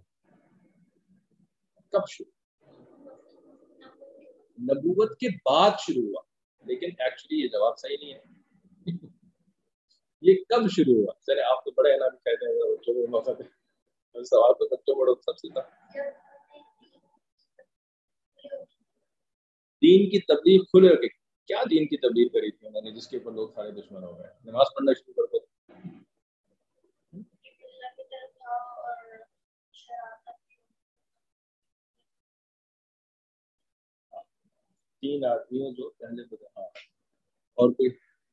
S1: کب شروع؟ نبوت کے بعد شروع ہوا. لیکن ایکچولی یہ جواب صحیح نہیں ہے. یہ کب شروع ہوا؟ چلے آپ تو بڑے ہیں نا, بھی کہتے ہیں بچوں کو موقع دے, سوال تو بچوں بڑوں سب سے تھا. دین کی تبلیغ کھلے کے کیا دین کی تبلیغ کری تھی انہوں نے جس کے اوپر لوگ سارے دشمن ہو گئے؟ نماز پڑھنا شروع کر دو. 3 آدمی جو پہلے ہاں, اور کوئی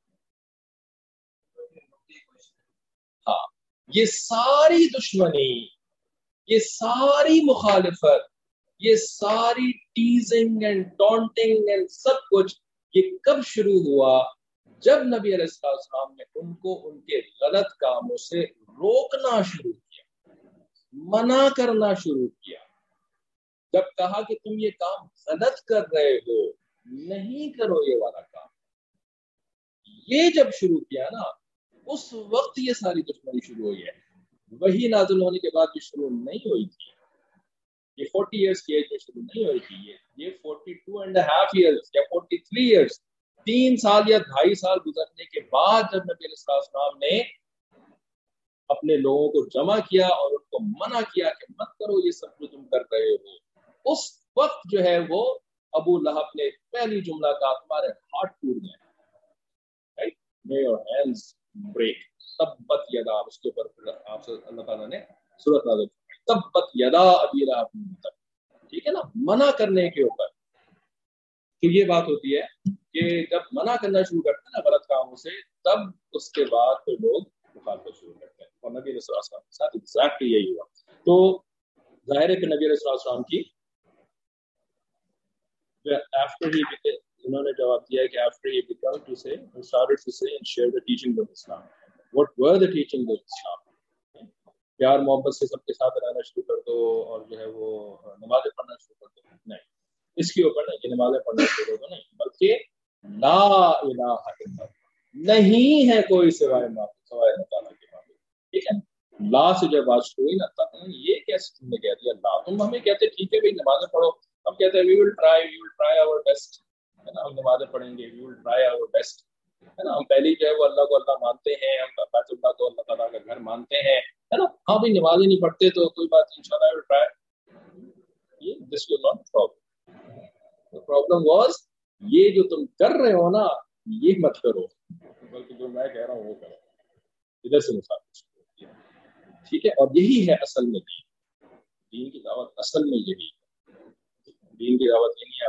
S1: ہاں, یہ ساری دشمنی, یہ ساری مخالفت, یہ ساری ٹیزنگ اینڈ ٹونٹنگ اینڈ سب کچھ یہ کب شروع ہوا؟ جب نبی علیہ السلام نے ان کو ان کے غلط کاموں سے روکنا شروع کیا, منع کرنا شروع کیا. جب کہا کہ تم یہ کام غلط کر رہے ہو, نہیں کرو یہ والا کام, یہ جب شروع کیا نا, اس وقت یہ ساری دشمنی شروع ہوئی ہے. وہی نازل ہونے کے بعد یہ شروع نہیں ہوئی تھی. یہ 40 ایئرس کی ایج میں شروع نہیں ہوئی تھی. یہ 42.5 ایئرس یا 43 ایئرس, 3 سال یا 2.5 سال گزرنے کے بعد جب نبی علیہ السلام نے اپنے لوگوں کو جمع کیا اور ان کو منع کیا کہ مت کرو یہ سب جو تم کر رہے ہو, اس وقت جو ہے وہ ابو لہب نے پہلی جملہ کہا تمہارے ہاتھ ٹوٹ گئے, May your hands break. تبت یدا, اس کے اوپر آپ سے اللہ تعالیٰ نے سورۃ نازل کی, تبت یدا ابی لہب, ٹھیک ہے نا, منع کرنے کے اوپر. تو یہ بات ہوتی ہے کہ جب منع کرنا شروع کرتے ہیں نا غلط کاموں سے, تب اس کے بعد پھر لوگ مخالفت شروع کرتے ہیں. اور نبی علیہ السلام کے ساتھ ایگزیکٹلی یہی ہوا. تو ظاہر ہے کہ نبی علیہ السلام کی after he became, انہوں نے جواب دیا ہے کہ after he began to say and started to say and share the teachings of Islam. What were the teachings of Islam? پیار محبت سے سب کے ساتھ رہنا شروع کر دو اور جو ہے وہ نمازیں پڑھنا شروع کر دو. نہیں, اس کے اوپر نہیں کہ نمازیں پڑھنا شروع کر دو, نہیں, بلکہ لا الہ الا اللہ, نہیں ہے کوئی سوائے اللہ تعالیٰ کے معبود. ٹھیک ہے, لا سے جب بات شروع ہوئی نا, یہ کیسے تم نے کہہ دیا لا؟ تم ہمیں کہتے ٹھیک ہے بھائی نمازیں پڑھو, ہم کہتے ہیں we will try our best, ہے نا, ہم نمازیں پڑھیں گے, we will try our best, ہے نا. ہم پہلی جو ہے وہ اللہ کو اللہ مانتے ہیں, ہم بیت اللہ کو اللہ تعالیٰ کا گھر مانتے ہیں, ہے نا. ہاں بھائی نمازیں نہیں پڑھتے تو کوئی بات نہیں, انشاءاللہ I will try. This was not the problem. The problem was یہ جو تم کر رہے ہو نا یہ مت کرو, بلکہ جو میں کہہ رہا ہوں وہ کرو. ادھر سے مخالفت. ٹھیک ہے, اور یہی ہے اصل میں دین کی دعوت. اصل میں یہی دین کی دعوت یہی ہے.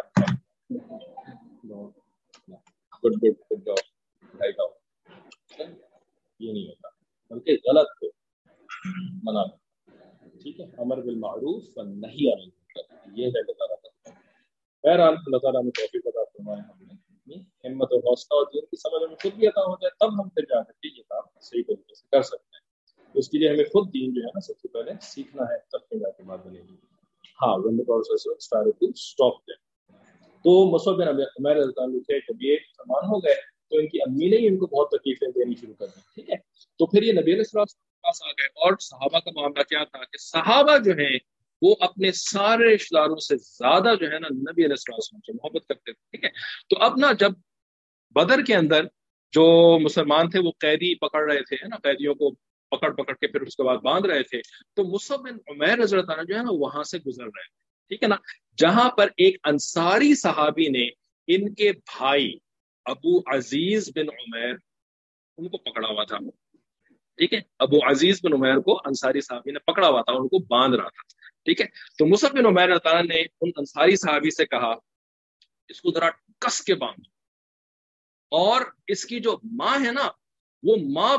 S1: یہ نہیں ہوتا, بلکہ غلط کو منع. ٹھیک ہے, امر بالمعروف و نہی عن المنکر, یہ ہے اللہ تعالیٰ کا. بہرحال اللہ تعالیٰ نے توفیق عطا فرمائے, ہمیں ہمت و حوصلہ اور دین کی سمجھ ہمیں خود بھی عطا ہو جائے, تب ہم پھر جا کر کے یہ کام صحیح طریقے سے کر سکتے ہیں. اس کے لیے ہمیں خود دین جو ہے نا سب سے پہلے سیکھنا ہے, تب پھر جا کے بات بنے گی. ہاں, when the process started to stop them. تو مصعب بن عمیر رضی اللہ عنہ تھے, جب یہ مسلمان ہو گئے تو ان کی امی نے ہی ان کو بہت تکلیفیں دینی شروع کر دی. ٹھیک ہے, تو پھر یہ نبی علیہ السلام کے پاس آ گئے. اور صحابہ کا معاملہ کیا تھا کہ صحابہ جو ہیں وہ اپنے سارے رشتہ داروں سے زیادہ جو ہے نا نبی علیہ السلام سے محبت کرتے تھے. ٹھیک ہے, تو اب نا جب بدر کے اندر جو مسلمان تھے وہ قیدی پکڑ رہے تھے نا, قیدیوں کو پکڑ کے پھر اس کے بعد باندھ رہے تھے, تو مصعب بن عمیر رضی اللہ عنہ جو ہے نا وہاں سے گزر رہے تھے. ٹھیک ہے نا, جہاں پر ایک انصاری صحابی نے ان کے بھائی ابو عزیز بن عمیر ان کو پکڑا ہوا تھا. ٹھیک ہے, ابو عزیز بن عمیر کو انصاری صحابی نے پکڑا ہوا تھا, ان کو باندھ رہا تھا. ٹھیک ہے, تو مصعب بن عمیر رضی اللہ عنہ نے ان انصاری صحابی سے کہا اس کو ذرا کس کے باندھ, اور اس کی جو ماں ہے نا وہ ماں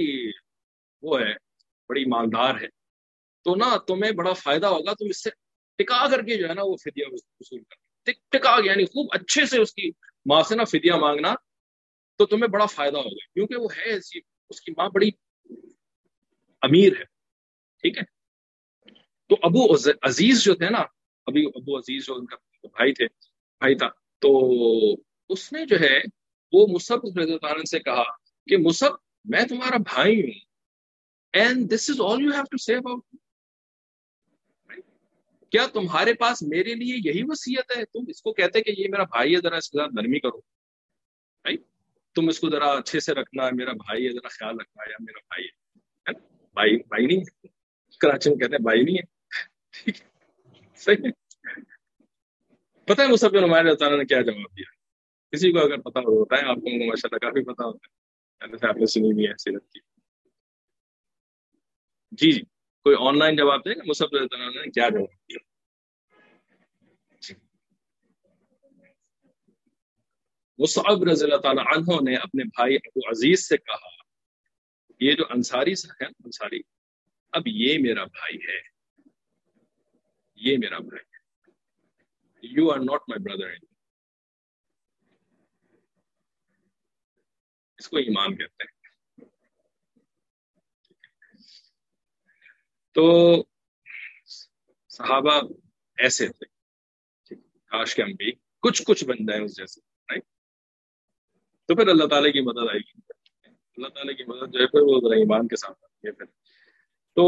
S1: بڑی مالدار ہے, تو نا تمہیں بڑا فائدہ ہوگا, تم اس سے ٹکا کر کے جو ہے نا وہ فدیہ وصول کر, ٹکا یعنی خوب اچھے سے اس کی ماں سے نا فدیہ مانگنا, تو تمہیں بڑا فائدہ ہوگا, کیونکہ وہ ہے ایسی, اس کی ماں بڑی امیر ہے. ٹھیک ہے, تو ابو عزیز جو تھے نا, ابو عزیز جو ان کا بھائی تھا, تو اس نے جو ہے وہ مصعب رضی اللہ عنہ سے کہا کہ مصعب میں تمہارا بھائی ہوں, And this is all you have to say about me. کیا تمہارے پاس میرے لیے یہی وصیت ہے؟ تم اس کو کہتے کہ یہ میرا بھائی ہے، ذرا اس کے ساتھ نرمی کرو، تم اس کو ذرا اچھے سے رکھنا، میرا بھائی ہے، ذرا خیال رکھنا، یا میرا بھائی ہے بھائی نہیں ہے، کراچی میں کہتے ہیں بھائی نہیں ہے، ٹھیک ہے، صحیح ہے۔ پتہ ہے مصعب بن عمیر رضی اللہ عنہ نے کیا جواب دیا؟ کسی کو اگر پتا ہوتا ہے، آپ کو ماشاء اللہ کافی پتا ہوتا ہے، جیسے آپ نے سنی بھی ہے سیرت کی۔ جی کوئی آن لائن جواب دے گا مصعب رضی اللہ عنہ نے کیا جواب دیا؟ مصعب رضی اللہ تعالیٰ عنہ نے اپنے بھائی ابو عزیز سے کہا، یہ جو انصاری ہے انصاری، اب یہ میرا بھائی ہے، یہ میرا بھائی ہے، you are not my brother, اس کو ایمان کہتے ہیں۔ تو صحابہ ایسے تھے، کاش کہ ہم بھی کچھ بن جائیں اس جیسے، تو پھر اللہ تعالیٰ کی مدد آئے گی، اللہ تعالیٰ کی مدد جو ہے پھر وہ ذرا ایمان کے ساتھ آتی ہے۔ پھر تو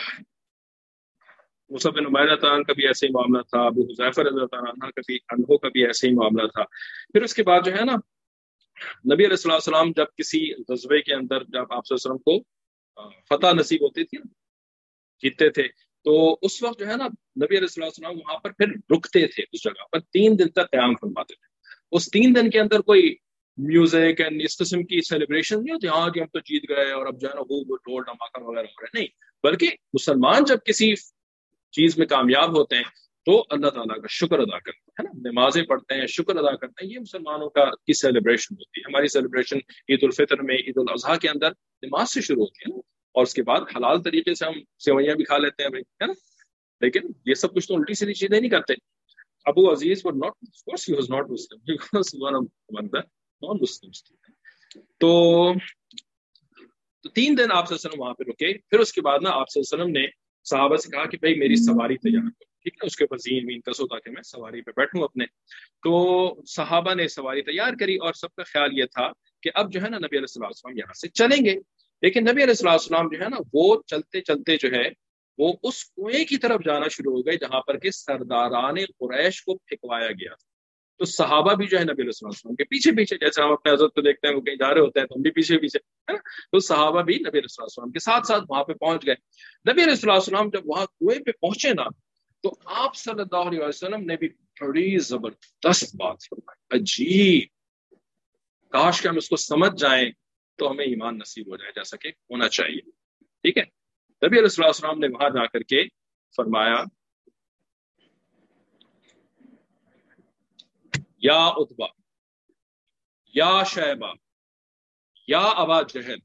S1: مصعب بن عمیر رضی اللہ عنہ کا بھی ایسے ہی معاملہ تھا، ابو حذیفہ رضی اللہ عنہ کا بھی ایسے ہی معاملہ تھا۔ پھر اس کے بعد جو ہے نا، نبی علیہ الصلوۃ والسلام جب کسی غزوے کے اندر جب آپ صلی اللہ علیہ وسلم کو فتح نصیب ہوتی تھی، جیتتے تھے، تو اس وقت جو ہے نا نبی علیہ الصلوۃ والسلام وہاں پر پھر رکتے تھے، اس جگہ پر 3 دن تک قیام فرماتے تھے۔ اس 3 دن کے اندر کوئی میوزک اینڈ اس قسم کی سیلیبریشن نہیں ہوتی، ہاں کہ ہم تو جیت گئے اور اب جو ہے نا وہ ڈھول ڈھماکہ وغیرہ ہو رہا ہے، نہیں، بلکہ مسلمان جب کسی چیز میں کامیاب ہوتے ہیں تو اللہ تعالیٰ کا شکر ادا کرتے ہیں، نمازیں پڑھتے ہیں، شکر ادا کرتے ہیں، یہ مسلمانوں کی سیلیبریشن ہوتی ہے۔ ہماری سیلیبریشن عید الفطر میں، عید الاضحیٰ کے اندر نماز سے شروع ہوتی ہے نا، اور اس کے بعد حلال طریقے سے ہم سیویاں بھی کھا لیتے ہیں بھائی، ہے نا، لیکن یہ سب کچھ تو الٹی سیدھی چیزیں نہیں کرتے۔ ابو عزیز was not, of course he was not Muslim, he was one of the non-Muslims۔ تو 3 دن آپ صلی اللہ علیہ وسلم وہاں پہ رکے۔ پھر اس کے بعد نا آپ صلی اللہ علیہ وسلم نے صحابہ سے کہا کہ بھائی میری سواری تیار کرو، ٹھیک ہے، اس کے اوپر زین وین کسو تاکہ میں سواری پہ بیٹھوں اپنے۔ تو صحابہ نے سواری تیار کری اور سب کا خیال یہ تھا کہ اب جو ہے نا نبی علیہ الصلوۃ والسلام یہاں سے چلیں گے، لیکن نبی علیہ الصلوۃ والسلام جو ہے نا وہ چلتے چلتے جو ہے وہ اس کنویں کی طرف جانا شروع ہو گئے جہاں پر کہ سرداران قریش کو پھینکوایا گیا تھا۔ تو صحابہ بھی جو ہے نبی علیہ الصلوۃ والسلام کے پیچھے پیچھے، جیسے ہم اپنے حضرت کو دیکھتے ہیں وہ کہیں جا رہے ہوتے ہیں تو ہم بھی پیچھے پیچھے، ہے نا، تو صحابہ بھی نبی علیہ الصلوۃ والسلام کے ساتھ ساتھ وہاں پہ پہنچ گئے۔ نبی علیہ الصلوۃ والسلام جب وہاں کنویں پہ پہنچے نا، تو آپ صلی اللہ علیہ وسلم نے بھی بڑی زبردست بات فرمائی، عجیب، کاش کہ ہم اس کو سمجھ جائیں تو ہمیں ایمان نصیب ہو جائے جیسا کہ ہونا چاہیے، ٹھیک ہے۔ نبی علیہ الصلوۃ والسلام نے وہاں جا کر کے فرمایا، یا عتبہ، یا شیبہ، یا ابا جہل،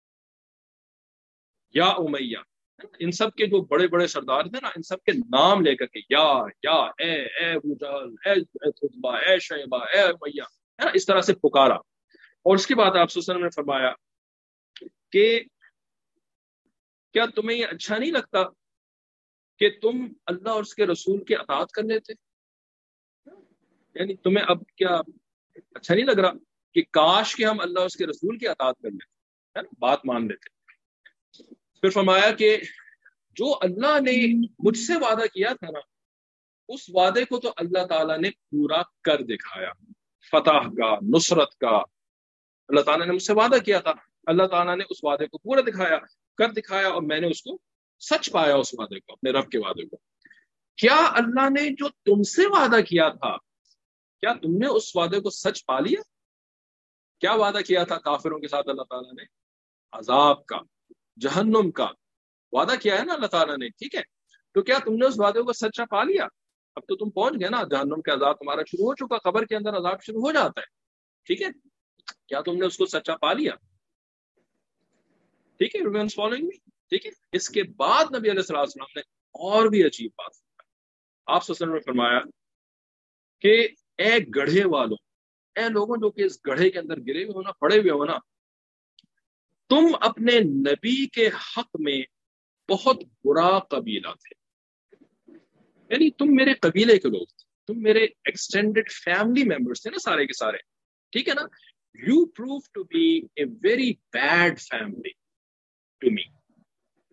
S1: یا امیہ، ان سب کے جو بڑے بڑے سردار تھے نا، ان سب کے نام لے کر کے اے ابو جہل، اے عتبہ، اے شیبہ، اے امیہ، ہے نا، اس طرح سے پکارا۔ اور اس کے بعد آپ صلی اللہ علیہ وسلم نے فرمایا کہ کیا تمہیں یہ اچھا نہیں لگتا کہ تم اللہ اور اس کے رسول کی اطاعت کر لیتے؟ یعنی تمہیں اب کیا اچھا نہیں لگ رہا کہ کاش کہ ہم اللہ اور اس کے رسول کی اطاعت کر لیتے، ہے نا، بات مان لیتے۔ پھر فرمایا کہ جو اللہ نے مجھ سے وعدہ کیا تھا نا، اس وعدے کو تو اللہ تعالیٰ نے پورا کر دکھایا، فتح کا، نصرت کا۔ اللہ تعالیٰ نے مجھ سے وعدہ کیا تھا، اللہ تعالیٰ نے اس وعدے کو پورا کر دکھایا، اور میں نے اس کو سچ پایا، اس وعدے کو، اپنے رب کے وعدے کو۔ کیا اللہ نے جو تم سے وعدہ کیا تھا، کیا تم نے اس وعدے کو سچ پا لیا؟ کیا وعدہ کیا تھا کافروں کے ساتھ اللہ تعالیٰ نے؟ عذاب کا، جہنم کا وعدہ کیا ہے نا اللہ تعالیٰ نے، ٹھیک ہے، تو کیا تم نے اس وعدے کو سچا پا لیا؟ اب تو تم پہنچ گئے نا، جہنم کے عذاب تمہارا شروع ہو چکا، قبر کے اندر عذاب شروع ہو جاتا ہے، ٹھیک ہے، کیا تم نے اس کو سچا پا لیا؟ ٹھیک ہے، everyone's following me؟ ٹھیک ہے۔ اس کے بعد نبی علیہ الصلوۃ والسلام نے اور بھی عجیب بات آپ صلی اللہ علیہ وسلم نے فرمایا کہ اے گڑھے والوں، اے لوگوں جو کہ اس گڑھے کے اندر گرے ہوئے ہونا، پڑے ہوئے ہونا، تم اپنے نبی کے حق میں بہت برا قبیلہ تھے، یعنی تم میرے قبیلے کے لوگ تھے، تم میرے ایکسٹینڈڈ فیملی ممبرس تھے نا، سارے کے سارے، ٹھیک ہے نا۔ You prove to be a very bad family to me،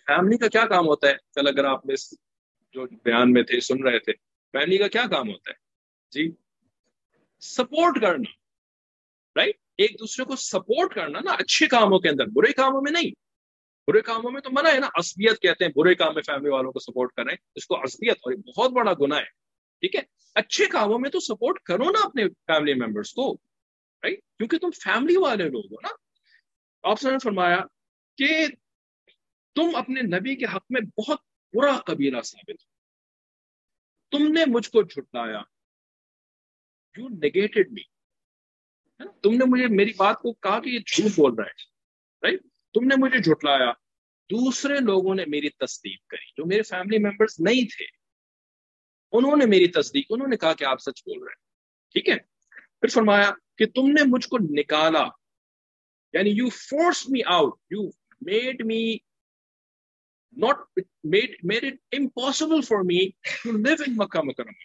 S1: family کا کیا کام ہوتا ہے؟ کل اگر آپ نے جو بیان میں تھے سن رہے تھے، فیملی کا کیا کام ہوتا ہے جی؟ سپورٹ کرنا، رائٹ؟ ایک دوسرے کو سپورٹ کرنا نا، اچھے کاموں کے اندر، برے کاموں میں نہیں. برے کاموں میں تو منع ہے نا، عصبیت کہتے ہیں برے کام میں فیملی والوں کو سپورٹ کر رہے ہیں، اس کو عصبیت، اور بہت بڑا گناہ ہے. ٹھیک ہے، اچھے کاموں میں تو سپورٹ کرو نا اپنے فیملی ممبرس کو، رائٹ؟ کیونکہ تم فیملی والے لوگ ہو نا. آپ نے فرمایا کہ تم اپنے نبی کے حق میں بہت برا قبیلہ ثابت ہو، تم نے مجھ کو جھٹلایا، یو نیگیٹڈ می، تم نے مجھے میری بات کو کہا کہ یہ جھوٹ بول رہا ہے، رائٹ؟ تم نے مجھے جھٹلایا. دوسرے لوگوں نے میری تصدیق کری، جو میرے فیملی ممبرس نہیں تھے، انہوں نے میری تصدیق، انہوں نے کہا کہ آپ سچ بول رہے ہیں. ٹھیک ہے، پھر فرمایا کہ تم نے مجھ کو نکالا، یعنی you force me out, you made me not made it impossible for me to live in Makkah Mukarramah.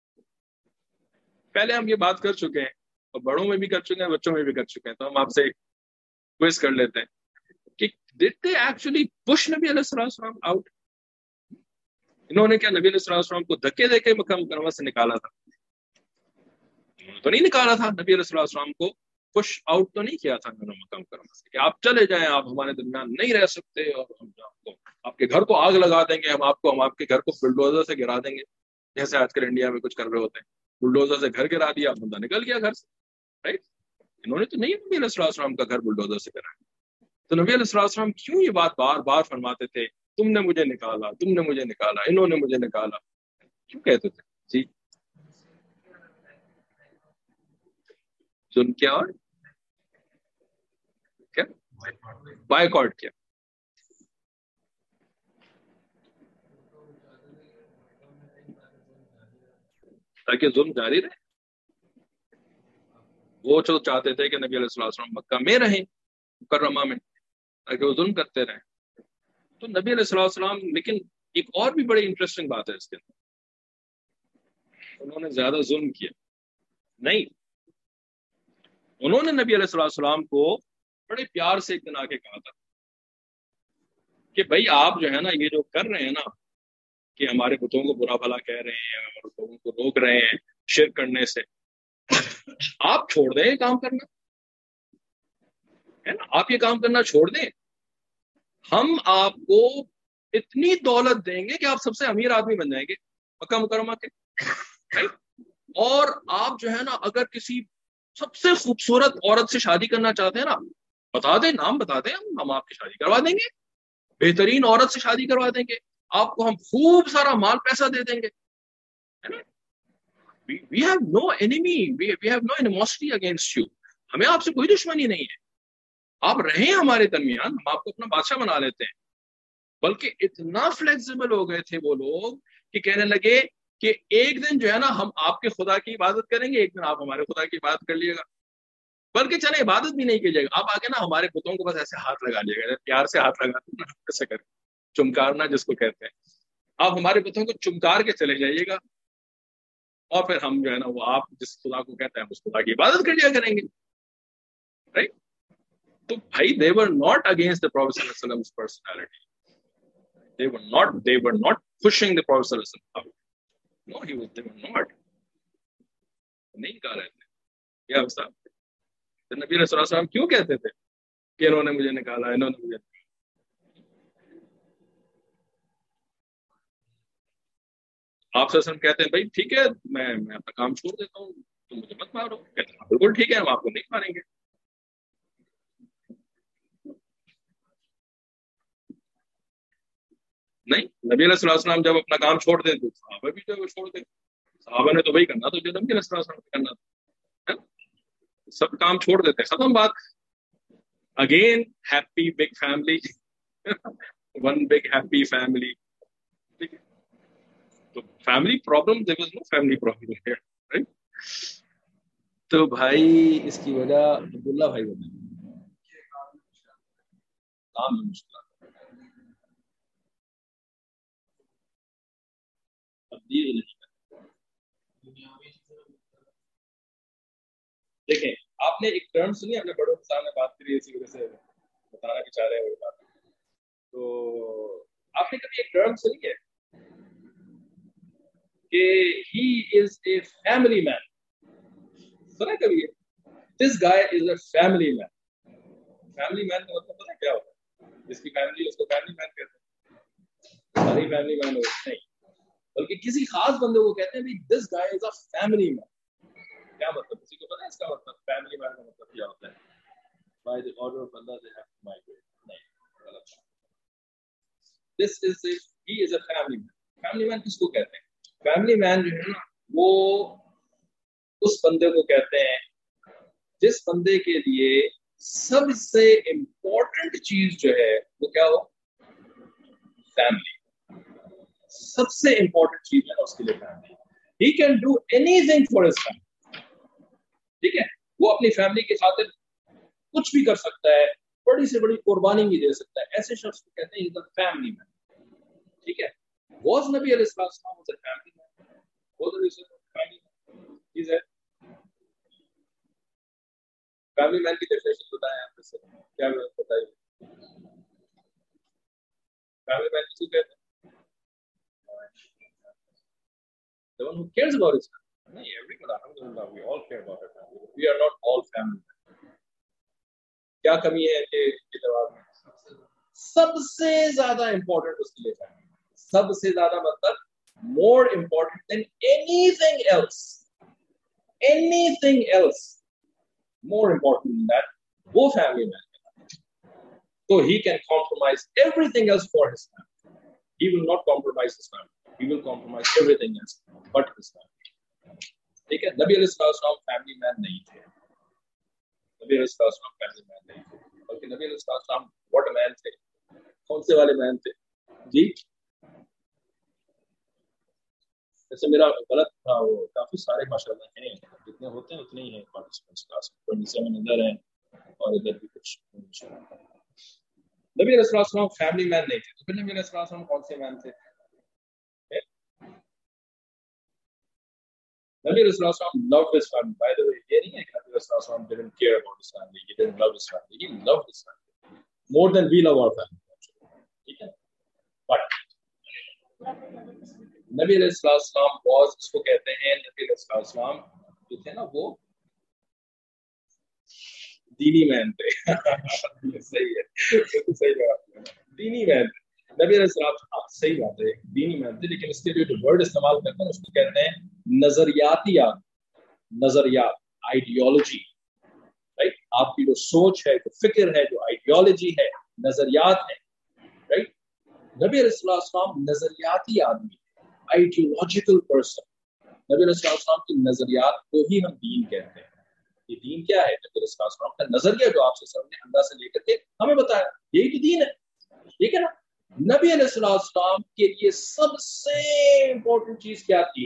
S1: پہلے ہم یہ بات کر چکے ہیں، اور بڑوں میں بھی کر چکے ہیں، بچوں میں بھی کر چکے ہیں، تو ہم آپ سے کوئز کر لیتے ہیں کہ did they actually push نبی علیہ السلام out؟ انہوں نے کیا نبی علیہ السلام کو دھکے دے کے مکہ مکرمہ سے نکالا تھا؟ تو نہیں نکالا تھا. نبی علیہ السلام کو پش آؤٹ تو نہیں کیا تھا انہوں نے مکہ مکرمہ سے کہ آپ چلے جائیں، آپ ہمارے درمیان نہیں رہ سکتے، اور ہم آپ کے گھر کو آگ لگا دیں گے، ہم آپ کے گھر کو بلڈوزر سے گرا دیں گے، جیسے آج کل انڈیا میں کچھ کر رہے ہوتے ہیں. بلڈوزر سے گھر گرا دیا، بندہ نکل گیا گھر سے، رائٹ؟ انہوں نے تو نہیں نبی علیہ السلام کا گھر بلڈوزر سے گرایا. تو نبی علیہ السلام کیوں یہ بات بار بار فرماتے تھے، تم نے مجھے نکالا، تم نے مجھے نکالا، انہوں نے مجھے نکالا، کیوں کہتے تھے جی؟ سن کیا؟ اور کیا بائیکاٹ کیا؟ تاکہ ظلم جاری رہے. وہ جو چاہتے تھے کہ نبی علیہ السلام مکہ میں رہیں، مکرمہ میں، تاکہ وہ ظلم کرتے رہیں. تو نبی علیہ السلام، لیکن ایک اور بھی بڑی انٹرسٹنگ بات ہے اس کے اندر، انہوں نے زیادہ ظلم کیا نہیں. انہوں نے نبی علیہ السلام کو بڑے پیار سے ایک دن آ کے کہا تھا کہ بھائی آپ جو ہے نا، یہ جو کر رہے ہیں نا، کہ ہمارے بتوں کو برا بھلا کہہ رہے ہیں، ہمارے لوگوں کو روک رہے ہیں شرک کرنے سے، آپ چھوڑ دیں یہ کام کرنا، ہے نا؟ آپ یہ کام کرنا چھوڑ دیں، ہم آپ کو اتنی دولت دیں گے کہ آپ سب سے امیر آدمی بن جائیں گے مکہ مکرمہ کے، اور آپ جو ہے نا، اگر کسی سب سے خوبصورت عورت سے شادی کرنا چاہتے ہیں نا، بتا دیں، نام بتا دیں، ہم آپ کی شادی کروا دیں گے، بہترین عورت سے شادی کروا دیں گے، آپ کو ہم خوب سارا مال پیسہ دے دیں گے. We have no enemy, we have no animosity against you. ہمیں آپ سے کوئی دشمنی نہیں ہے، آپ رہیں ہمارے درمیان، ہم آپ کو اپنا بادشاہ بنا لیتے ہیں. بلکہ اتنا فلیکسیبل ہو گئے تھے وہ لوگ کہ کہنے لگے کہ ایک دن جو ہے نا، ہم آپ کے خدا کی عبادت کریں گے، ایک دن آپ ہمارے خدا کی عبادت کر لیے گا، بلکہ چلے عبادت بھی نہیں کیجیے گا، آپ آگے نا ہمارے بتوں کو بس ایسے ہاتھ لگا لیے گا، پیار سے ہاتھ لگاتے ہیں ایسے کر چمکارنا جس کو کہتے ہیں، آپ ہمارے بتوں کو چمکار کے چلے جائیے گا، اور پھر ہم جو ہے نا، وہ آپ جس خدا کو کہتے ہیں اس خدا کی عبادت کر لیا کریں گے، رائٹ؟ تو بھائی they were not against the Prophet صلی اللہ علیہ وسلم's personality. They were not pushing the Prophet صلی اللہ علیہ وسلم out. No, they were not. نہیں کہا رہے تھے. کیا ہوتا؟ نبی علیہ السلام کیوں کہتے تھے کہ انہوں نے مجھے نکالا، انہوں نے مجھے نکالا؟ آپ صلی کہتے ہیں بھائی ٹھیک ہے، میں اپنا کام چھوڑ دیتا ہوں، تم مجھے مت مارو. کہتے ہیں بالکل ٹھیک ہے، ہم آپ کو نہیں ماریں گے. نہیں، نبی علیہ السلام جب اپنا کام چھوڑ دیں تو صحابہ بھی جو ہے وہ چھوڑ دیں. صحابہ نے تو وہی کرنا، تو جو نبی علیہ السلام نے کرنا تھا، سب کام چھوڑ دیتے، ختم بات. Again happy big family, one big happy family. ٹھیک ہے، تو family problem, there was no family problem here, right؟ تو بھائی اس کی وجہ عبداللہ بھائی بنے کام میں مشکلات، تبدیل نہیں. دیکھیں، آپ نے ایک ٹرم سنی، ہم نے بڑوں کے سامنے بات کری، اسی وجہ سے بتانا بھی چاہ رہے ہیں وہ بات. تو آپ نے کبھی ایک ٹرم سنی ہے کہ he is a family man؟ سنا کبھی ہے؟ This guy is a family man. Family man کا مطلب پتہ کیا ہوتا ہے؟ جس کی فیملی اس کو فیملی مین کہتے ہیں. ساری فیملی مین نہیں، بلکہ کسی خاص بندے کو کہتے ہیں دس گائے از اے فیملی مین. کیا مطلب؟ کسی کو پتا ہے اس کا مطلب؟ فیملی مین کا مطلب کیا ہوتا ہے؟ By the order of Allah they have to migrate. نہیں، غلط. دس از ہی از a family man. Family man کس کو کہتے ہیں؟ فیملی مین جو ہے نا وہ اس بندے کو کہتے ہیں جس بندے کے لیے سب سے امپورٹنٹ چیز جو ہے وہ کیا ہو؟ فیملی. سب سے امپورٹنٹ چیز ہے اس کے لیے family. He can do anything for his family. ٹھیک ہے، وہ اپنی فیملی کی خاطر کچھ بھی کر سکتا ہے، بڑی سے بڑی قربانی بھی دے سکتا ہے. ایسے شخص کو کہتے ہیں فیملی مین. ٹھیک ہے، واز نبی علیہ السلام was a family man. Was he a family man? He said family man کی ڈیفینیشن بتائیں آپ سے. کیا بتائیے فیملی مین کس کو کہتے ہیں؟ The one who cares about his family. نہیں، everyone, alhamdulillah, we all care about our family. We are not all family men. کیا کمی ہے کہ جواب میں سب سے زیادہ امپورٹنٹ اس کے لیے فیملی. سب سے زیادہ مطلب more important than anything else. Anything else more important than that, وہ فیملی مین ہے. So he can compromise everything else for his family. He will not compromise his family. He will compromise everything else but his family. ٹھیک ہے، نبی علیہ السلام family man نہیں تھے. نبی علیہ السلام فیملی مین نہیں تھے، بلکہ نبی علیہ السلام واٹ مین تھے؟ کون سے والے مین تھے جی؟ جیسے میرا غلط تھا، وہ کافی سارے ماشاءاللہ ہیں، جتنے ہوتے ہیں اتنے ہی ہیں پارٹیسپینٹس کلاس میں. نیچے میں نظر ہیں اور ادھر بھی کچھ. نبی علیہ السلام فیملی مین نہیں تھے، تو پھر نبی علیہ السلام کون سے مین تھے؟ نبی علیہ السلام loved his family. By the way, یہ نہیں ہے کہ نبی علیہ السلام didn't care about his family. He didn't love his family. He loved his family more than we love our family. ٹھیک ہے، but نبی علیہ السلام was اس کو کہتے ہیں، نبی علیہ السلام جو تھے نا وہ دینی مین تھے. صحیح ہے، صحیح بات، دینی مین تھے. نبی علیہ السلام صحیح بات ہے، دینی مین تھے، لیکن اس کے لیے جو ورڈ استعمال کرتے ہیں اس کو کہتے ہیں نظریاتیات. نظریات، آئیڈیالوجی. رائٹ، آپ کی جو سوچ ہے، جو فکر ہے، جو آئیڈیالوجی ہے، نظریات ہے. رائٹ، نبی علیہ السلام نظریاتی آدمی، آئیڈیولوجیکل پرسن. نبی علیہ السلام کی نظریات کو ہی ہم دین کہتے ہیں. یہ دین کیا ہے؟ نبی علیہ السلام کا نظریہ جو آپ سے سامنے انداز سے لے کر کے ہمیں بتایا، یہی تو دین ہے. ٹھیک ہے نا؟ نبی علیہ السلام کے لیے سب سے امپورٹنٹ چیز کیا تھی؟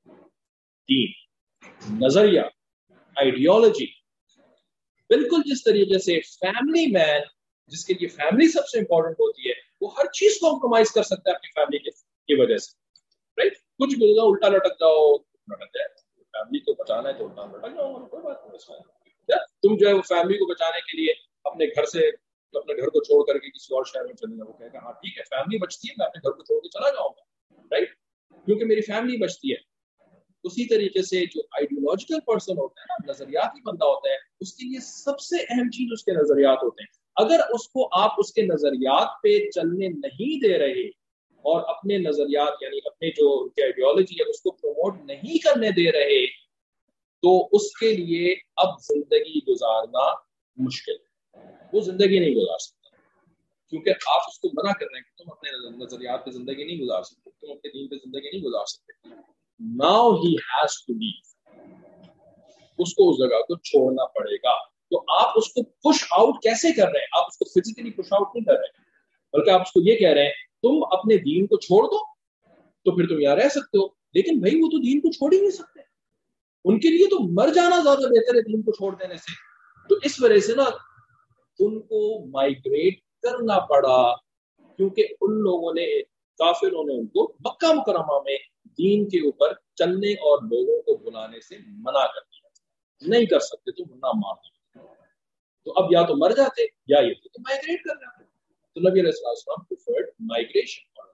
S1: دین، نظریہ، آئیڈیالوجی. بالکل جس طریقے سے فیملی مین جس کے لیے فیملی سب سے امپورٹنٹ ہوتی ہے، وہ ہر چیز کمپرومائز کر سکتا ہے اپنی فیملی کی وجہ سے. رائٹ، کچھ بھی ہوگا، الٹا لٹک جاؤ، لٹک جائے. فیملی کو بچانا ہے تو الٹا لٹک جاؤ، کوئی بات نہیں. تم جو ہے وہ فیملی کو بچانے کے لیے اپنے گھر سے، اپنے گھر کو چھوڑ کر کے کسی اور شہر میں چلے جاؤ. وہ کہے گا ہاں ٹھیک ہے، فیملی بچتی ہے، میں اپنے گھر کو چھوڑ کے چلا جاؤں گا. رائٹ، کیونکہ میری فیملی بچتی ہے. اسی طریقے سے جو آئیڈیولوجیکل پرسن ہوتا ہے نا، نظریاتی بندہ ہوتا ہے، اس کے لیے سب سے اہم چیز اس کے نظریات ہوتے ہیں. اگر اس کو آپ اس کے نظریات پہ چلنے نہیں دے رہے اور اپنے نظریات یعنی اپنے جو آئیڈیالوجی ہے اس کو پروموٹ نہیں کرنے دے رہے، تو اس کے لیے اب زندگی گزارنا مشکل ہے. وہ زندگی نہیں گزار سکتا، کیونکہ آپ اس کو منع کر رہے ہیں کہ تم اپنے نظریات پہ زندگی نہیں گزار سکتے، تم اپنے دین پہ زندگی نہیں گزار سکتے. Now he has to leave. اس کو اس جگہ کو چھوڑنا پڑے گا. تو آپ اس کو پش آؤٹ کیسے کر رہے ہیں؟ آپ اس کو فزیکلی پش آؤٹ نہیں کر رہے ہیں، بلکہ آپ اس کو یہ کہہ رہے ہیں تم اپنے دین کو چھوڑ دو تو پھر تم یہاں رہ سکتے ہو. لیکن بھائی وہ تو دین کو چھوڑ ہی نہیں سکتے، ان کے لیے تو مر جانا زیادہ بہتر ہے دین کو چھوڑ دینے سے. تو اس وجہ سے نا ان کو مائگریٹ کرنا پڑا، کیونکہ ان لوگوں نے، کافروں نے ان کو مکہ مکرمہ میں دین کے اوپر چلنے اور لوگوں کو بلانے سے منع کر دیا. نہیں کر سکتے تو نہ مار دیں. تو اب یا تو مر جاتے یا یہ تو مائگریٹ کر جاتے. تو نبی علیہ السلام پریفرڈ مائگریشن. اور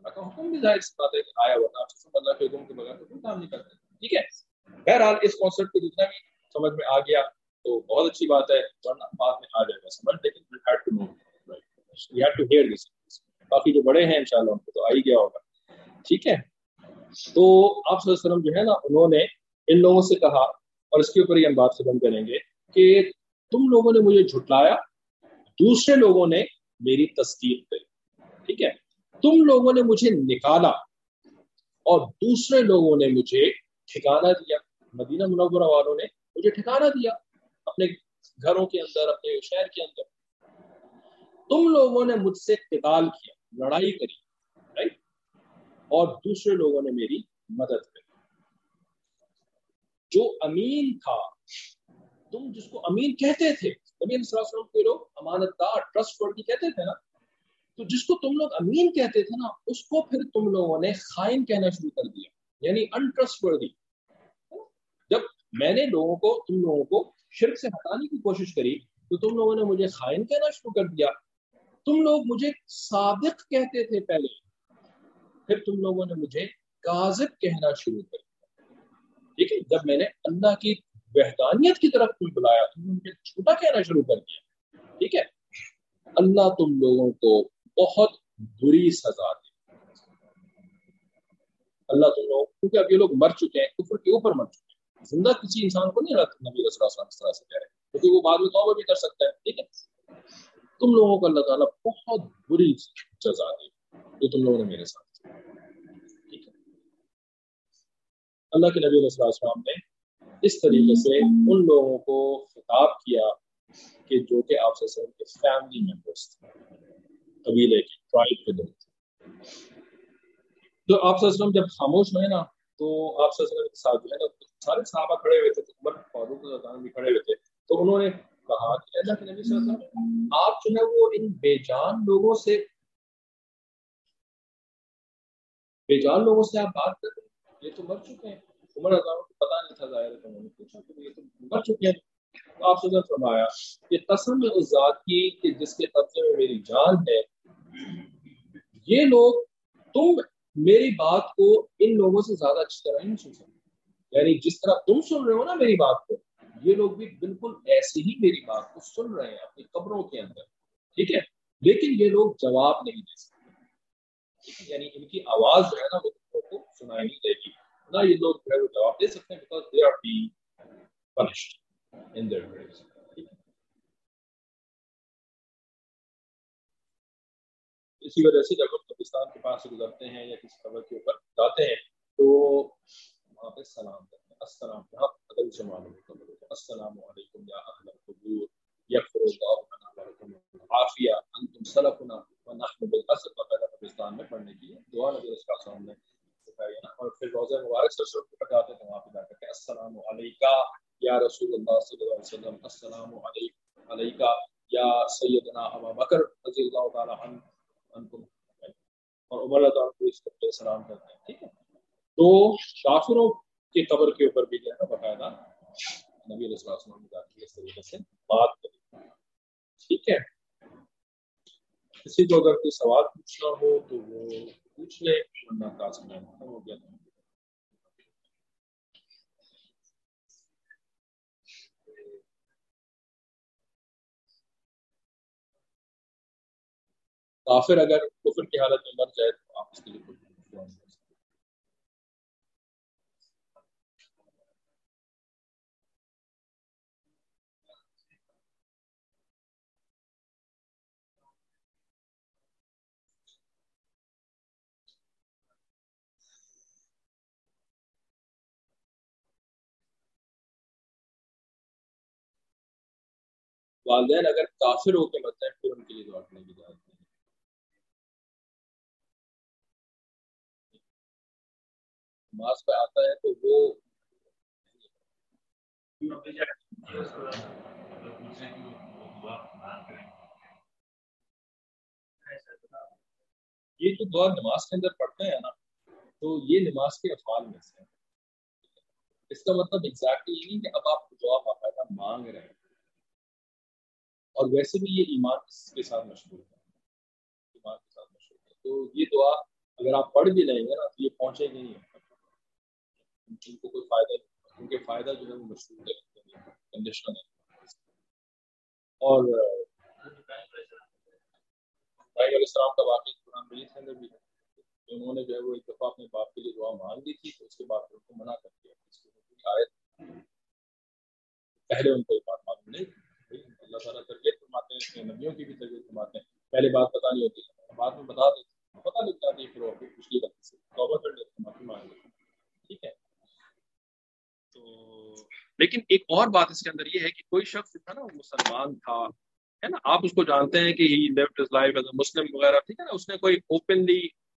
S1: اللہ کا حکم بھی ظاہر سی بات ہے کہ آیا ہوا تھا، آپ اللہ کے حکم کے بغیر تو کوئی کام نہیں کرتے. ٹھیک ہے. بہرحال اس کانسیپٹ کو جتنا بھی سمجھ میں آ گیا تو بہت اچھی بات ہے، ورنہ بعد میں آ جائے گا سمجھ، لیکن we had to know, right? We had to hear this. باقی جو بڑے ہیں انشاءاللہ ان کو تو آ ہی گیا ہوگا. ٹھیک ہے. تو آپ صلی اللہ علیہ وسلم جو ہے نا انہوں نے ان لوگوں سے کہا، اور اس کے اوپر ہی ہم بات ختم کریں گے، کہ تم لوگوں نے مجھے جھٹلایا، دوسرے لوگوں نے میری تصدیق کری. ٹھیک ہے. تم لوگوں نے مجھے نکالا اور دوسرے لوگوں نے مجھے ٹھکانہ دیا. مدینہ منورہ والوں نے مجھے ٹھکانہ دیا اپنے گھروں کے اندر، اپنے شہر کے اندر. تم لوگوں نے مجھ سے قتال کیا، لڑائی کری، رائٹ، اور دوسرے لوگوں نے میری مدد کری. جو امین تھا، تم جس کو امین کہتے تھے، نبی صلی اللہ علیہ وسلم کو لوگ امانت دار، ٹرسٹ ورتھی کہتے تھے نا، تو جس کو تم لوگ امین کہتے تھے نا، اس کو پھر تم لوگوں نے خائن کہنا شروع کر دیا، یعنی انٹرسٹ ورتھی. جب میں نے تم لوگوں کو شرک سے ہٹانے کی کوشش کری تو تم لوگوں نے مجھے خائن کہنا شروع کر دیا. تم لوگ مجھے صادق کہتے تھے پہلے، پھر تم لوگوں نے مجھے کاذب کہنا شروع کر دیا. ٹھیک ہے. جب میں نے اللہ کی وحدانیت کی طرف تم بلایا تم نے مجھے جھوٹا کہنا شروع کر دیا. ٹھیک ہے. اللہ تم لوگوں کو بہت بری سزا دے. اللہ تم لوگ، کیونکہ اب یہ لوگ مر چکے ہیں، کفر کے اوپر مر چکے ہیں. زندہ کسی انسان کو نہیں رہتا نبی صلی اللہ علیہ وسلم اس طرح سے کہہ رہے ہیں، کیونکہ وہ بعد میں توبہ بھی کر سکتا ہے. ٹھیک ہے. تم لوگوں کو اللہ تعالیٰ بہت بری سزا دے جو تم لوگوں نے میرے ساتھ. ٹھیک ہے. اللہ کے نبی صلی اللہ علیہ وسلم نے اس طریقے سے ان لوگوں کو خطاب کیا کہ جو کہ آپ صلی اللہ علیہ وسلم کے فیملی ممبرس تھے، قبیلے کے، ٹرائب کے لوگ تھے. تو آپ صلی اللہ علیہ وسلم جب خاموش ہوئے نا تو آپ صلی اللہ علیہ وسلم کے ساتھ جو ہے نا سارے صحابہ کھڑے ہوئے تھے، عمر فاروق رضی اللہ عنہ بھی کھڑے ہوئے تھے. تو انہوں نے کہا کہ اللہ کے نبی صلی اللہ علیہ وسلم آپ جو ہے وہ ان بے جان لوگوں سے آپ بات کر رہے ہیں، یہ تو مر چکے ہیں. عمر رضی اللہ عنہ کو پتہ نہیں تھا، ظاہر ہے انہوں نے پوچھا کہ یہ تو مر چکے ہیں. تو آپ صلی اللہ علیہ وسلم فرمایا کہ قسم اس ذات کی کہ جس کے قبضے میں میری جان ہے، یہ لوگ تم میری بات کو ان لوگوں سے زیادہ اچھی طرح نہیں سن سکتے. یعنی جس طرح تم سن رہے ہو نا میری بات کو، یہ لوگ بھی بالکل ایسے ہی میری بات کو سن رہے ہیں اپنی قبروں کے اندر. ٹھیک ہے. لیکن یہ لوگ جواب نہیں دے سکتے، یعنی ان کی آواز جو ہے نا وہ لوگوں کو سنائی نہیں دے گی، نہ یہ لوگ جو ہے وہ جواب دے سکتے ہیں، because they are being punished in their graves. اسی وجہ سے جب ہم قبرستان کے پاس سے گزرتے ہیں یا کسی قبر کے اوپر جاتے ہیں تو وہاں پہ سلام کرتے ہیں. السلام، یہاں ادب سے معلوم ہوتا ہے، السلام علیکم یا اہل القبور یغفر اللہ لنا ولکم العافیہ انتم سلفنا ونحن بالاسف وغیرہ قبرستان میں پڑھنے کی دعا نبی صلی اللہ علیہ وسلم نے سکھائی ہے نا. اور پھر روضہ مبارک سے شروع پر جاتے ہیں وہاں پہ جا کر کے السلام علیکہ یا رسول اللہ صلی اللہ علیہ وسلم، السلام علیکہ یا سیدنا ابا بکر رضی اللہ تعالی عنہ، اور عمر رضی اللہ عنہ کو اس پر سلام کرتے ہیں. ٹھیک ہے. تو کافروں کی قبر کے اوپر بھی جو ہے نا باقاعدہ نبی علیہ الصلوۃ والسلام نے اس طریقے سے بات کری. ٹھیک ہے. کسی کو اگر کوئی سوال پوچھنا ہو تو وہ پوچھ لے، ورنہ کاس میں ہو گیا. کافر اگر کفر کی حالت میں مر جائے تو آپ اس کے لیے کوئی دعا نہیں کر سکتے. والدین اگر کافر ہو کے مرتے ہیں پھر ان کے لیے دعا کرنے کی اجازت نہیں. نماز پہ آتا ہے تو وہ یہ جو دعا نماز کے اندر پڑھتے ہیں نا تو یہ نماز کے افعال میں سے ہے. اس کا مطلب ایگزیکٹلی یہ نہیں کہ اب آپ دعا باقاعدہ مانگ رہے ہیں، اور ویسے بھی یہ ایمان کے ساتھ مشغول ہے، ایمان کے ساتھ مشغول ہے. تو یہ دعا اگر آپ پڑھ بھی لیں گے نا تو یہ پہنچے گی نہیں، ان کو کوئی فائدہ نہیں، کیونکہ فائدہ جو ہے وہ مشہور ہے کنڈیشنل ہے۔ اور علیہ السلام کا واقعہ قرآن مجید کے اندر بھی ہے، انہوں نے جو ہے وہ ایک دفعہ اپنے باپ کے لیے دعا مانگ لی تھی، تو اس کے بعد ان کو منع کر دیا، اس کی آیت پہلے ان کو یہ بات معلوم نہیں تھی، اللہ تعالیٰ تربیت فرماتے ہیں، نبیوں کی بھی تربیت فرماتے ہیں، پہلے بات پتہ نہیں ہوتی، بعد میں بتا دیتے، پتہ لگ جاتی ہے، پھر وہ پچھلی غلطی سے توبہ کر لیتے، معافی مانگ لیتے، ٹھیک ہے۔ تو لیکن ایک اور بات اس کے اندر یہ ہے کہ کوئی شخص تھا نا، وہ مسلمان تھا، ہے نا، آپ اس کو جانتے ہیں کہ he lived his life as a Muslim وغیرہ، ٹھیک ہے نا، اس نے کوئی اوپنلی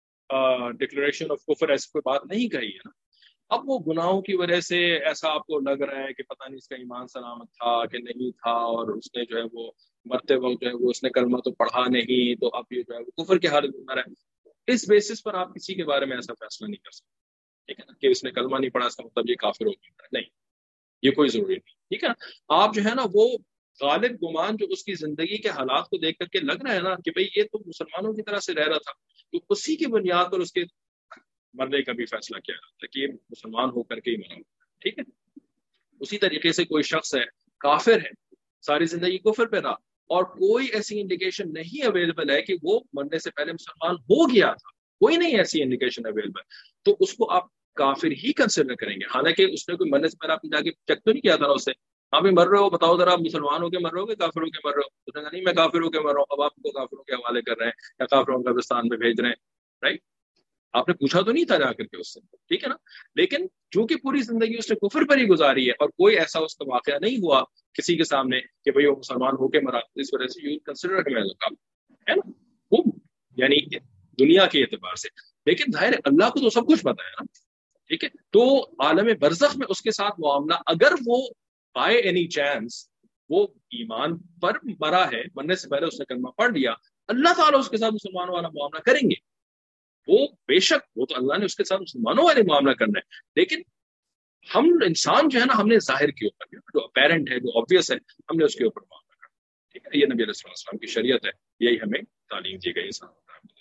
S1: ڈکلیریشن آف کفر ایسی کوئی بات نہیں کہی ہے نا، اب وہ گناہوں کی وجہ سے ایسا آپ کو لگ رہا ہے کہ پتہ نہیں اس کا ایمان سلامت تھا کہ نہیں تھا، اور اس نے جو ہے وہ مرتے وقت جو ہے وہ اس نے کلمہ تو پڑھا نہیں، تو اب یہ جو ہے وہ کفر کی حالت میں رہا ہے، اس بیسس پر آپ کسی کے بارے میں ایسا فیصلہ نہیں کر سکتے، ٹھیک ہے نا، کہ اس نے کلمہ نہیں پڑھا اس کا مطلب یہ کافر ہو گیا، نہیں، یہ کوئی ضروری نہیں، ٹھیک ہے نا۔ آپ جو ہے نا وہ غالب گمان جو اس کی زندگی کے حالات کو دیکھ کر کے لگ رہا ہے نا کہ بھئی یہ تو مسلمانوں کی طرح سے رہ رہا تھا، تو اسی کی بنیاد پر اس کے مرنے کا بھی فیصلہ کیا جاتا ہے کہ یہ مسلمان ہو کر کے ہی مرا، ٹھیک ہے۔ اسی طریقے سے کوئی شخص ہے، کافر ہے، ساری زندگی کفر پہ رہا، اور کوئی ایسی انڈیکیشن نہیں اویلیبل ہے کہ وہ مرنے سے پہلے مسلمان ہو گیا تھا، کوئی نہیں ایسی انڈیکیشن اویلیبل، تو اس کو آپ کافر ہی کنسیڈر کریں گے، حالانکہ اس نے کوئی مرنے سے پہلے آپ نے جا کے چیک تو نہیں کیا تھا اس سے، آپ بھی مر رہے ہو، بتاؤ ذرا آپ مسلمان ہو کے مر رہے ہو کہ کافر ہو کے مر رہے ہو، اس نے کہا نہیں میں کافر ہو کے مر رہا ہوں، اب آپ کو کافروں کے حوالے کر رہے ہیں یا کافروں کے قبرستان میں بھیج رہے ہیں، رائٹ، آپ نے پوچھا تو نہیں تھا جا کر کے اس سے، ٹھیک ہے نا۔ لیکن چونکہ پوری زندگی اس نے کفر پر ہی گزاری ہے، اور کوئی ایسا اس کا واقعہ نہیں ہوا کسی کے سامنے کہ بھئی وہ مسلمان ہو کے مرا، اس وجہ سے یو کنسیڈر ہے نا، وہ یعنی دنیا کے اعتبار سے، لیکن ظاہر ہے اللہ کو تو سب کچھ پتا ہے نا، ٹھیک ہے، تو عالم برزخ میں اس کے ساتھ معاملہ، اگر وہ بائی اینی چانس وہ ایمان پر مرا ہے، مرنے سے پہلے اس نے کلمہ پڑھ لیا، اللہ تعالیٰ اس کے ساتھ مسلمانوں والا معاملہ کریں گے، وہ بے شک وہ تو اللہ نے اس کے ساتھ مسلمانوں والے معاملہ کرنا ہے، لیکن ہم انسان جو ہے نا، ہم نے ظاہر کے اوپر جو اپیرنٹ ہے، جو آبویس ہے، ہم نے اس کے اوپر معاملہ کرنا، ٹھیک ہے، یہ نبی علیہ السلام کی شریعت ہے، یہی ہمیں تعلیم دی گئی ہے،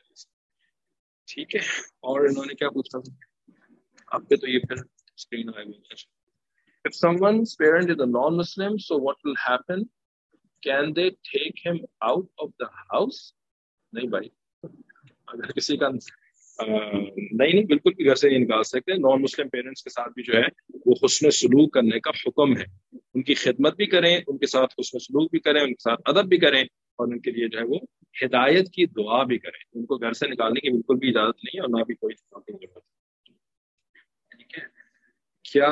S1: ٹھیک ہے۔ اور انہوں نے کیا پوچھا آپ پہ، تو یہ پھر اسکرین آئے ہوئے، if someone's parent is a non-Muslim, so what will happen? Can they take him out of the house? نہیں بھائی، اگر کسی کا نہیں بالکل بھی گھر سے نہیں نکال سکتے، نان مسلم پیرنٹس کے ساتھ بھی جو ہے وہ حسن سلوک کرنے کا حکم ہے، ان کی خدمت بھی کریں، ان کے ساتھ حسن سلوک بھی کریں، ان کے ساتھ ادب بھی کریں، اور ان کے لیے جو ہے وہ ہدایت کی دعا بھی کریں، ان کو گھر سے نکالنے کی بالکل بھی اجازت نہیں ہے، اور نہ بھی کوئی ضرورت ہے، ٹھیک ہے۔ کیا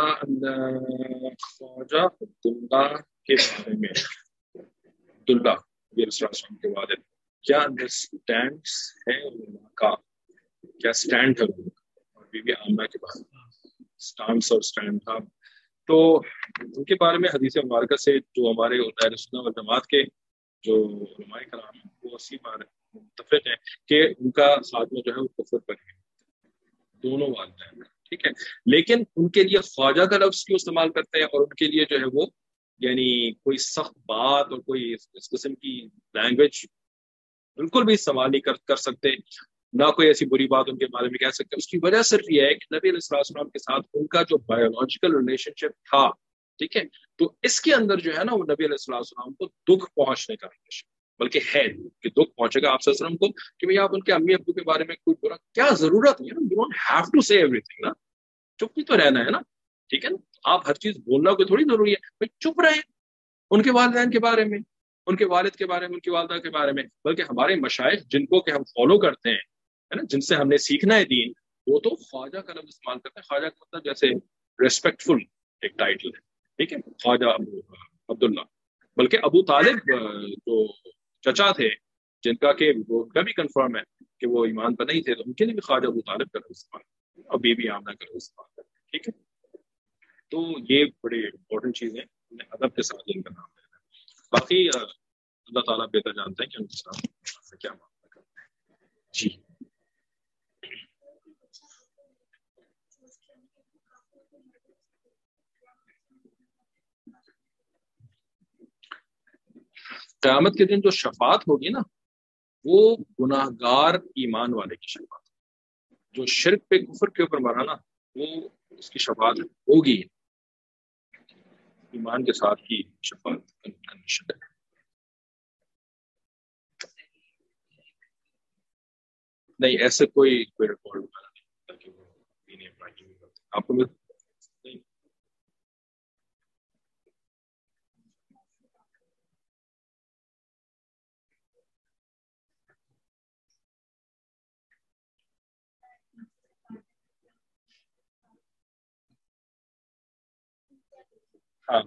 S1: خواجہ عبداللہ کے بارے میں، عبداللہ یہ رسول کے والد، کیا انڈرسٹینڈس ہے علماء کا، کیا سٹینڈ ہے اور بی بی آمنہ کے بارے میں سٹانس اور سٹینڈ تھا، تو ان کے بارے میں حدیث مبارکہ سے جو ہمارے اہل سنت والجماعت کے جو علماء کرام ہیں وہ اسی بار متفق ہیں کہ ان کا خاتمہ جو ہے وہ کفر پر ہے، دونوں والدین، ٹھیک ہے، لیکن ان کے لیے خواجہ کا لفظ کیوں استعمال کرتے ہیں، اور ان کے لیے جو ہے وہ یعنی کوئی سخت بات اور کوئی اس قسم کی لینگویج بالکل بھی استعمال نہیں کر سکتے، نہ کوئی ایسی بری بات ان کے بارے میں کہہ سکتے، اس کی وجہ صرف یہ ہے کہ نبی علیہ السلام کے ساتھ ان کا جو بایولوجیکل ریلیشن شپ تھا، ٹھیک ہے، تو اس کے اندر جو ہے نا وہ نبی علیہ السلام کو دکھ پہنچنے کا ریلیشن، بلکہ ہے کہ دکھ پہنچے گا آپ صلی اللہ علیہ وسلم کو کہ بھئی آپ ان کے امی ابو کے بارے میں کوئی برا، کیا ضرورت ہے نا، you don't have to say everything نا، چپ بھی تو رہنا ہے نا، ٹھیک ہے نا، آپ ہر چیز بولنا کوئی تھوڑی ضروری ہے، بھئی چپ رہے ان کے والدین کے بارے میں، ان کے والد کے بارے میں، ان کی والدہ کے بارے میں، بلکہ ہمارے مشائخ جن کو کہ ہم فالو کرتے ہیں، ہے نا، جن سے ہم نے سیکھنا ہے دین، وہ تو خواجہ کا لفظ استعمال کرتے ہیں، خواجہ کا مطلب جیسے ریسپیکٹ فل ایک ٹائٹل ہے، ٹھیک ہے، خواجہ عبداللہ، بلکہ ابو طالب جو چچا تھے جن کا کہ وہ کا بھی کنفرم ہے کہ وہ ایمان پر نہیں تھے، تو ان کے لیے بھی خواجہ ابو طالب کا لفظ استعمال، اور بی بی آمنہ کا لفظ استعمال کرتے ہیں، ٹھیک ہے، تو یہ بڑی امپورٹنٹ چیز ہے، ادب کے ساتھ ان کا نام لینا ہے، باقی اللہ تعالیٰ بہتر جانتے ہیں کہ ان کے ساتھ کیا معاملہ کرنا ہے، جی۔ قیامت کے دن جو شفاعت ہوگی نا، وہ گناہ گار ایمان والے کی شفاعت، جو شرک پہ کفر کے اوپر مرا نا وہ اس کی شفاعت ہوگی، ایمان کے ساتھ کی شفاعت کنڈیشن ہے۔ نہیں ایسے کوئی ریکارڈ وغیرہ نہیں ہوتا کہ وہ دین ابراہیمی کرتے آپ کو نہیں۔ ہاں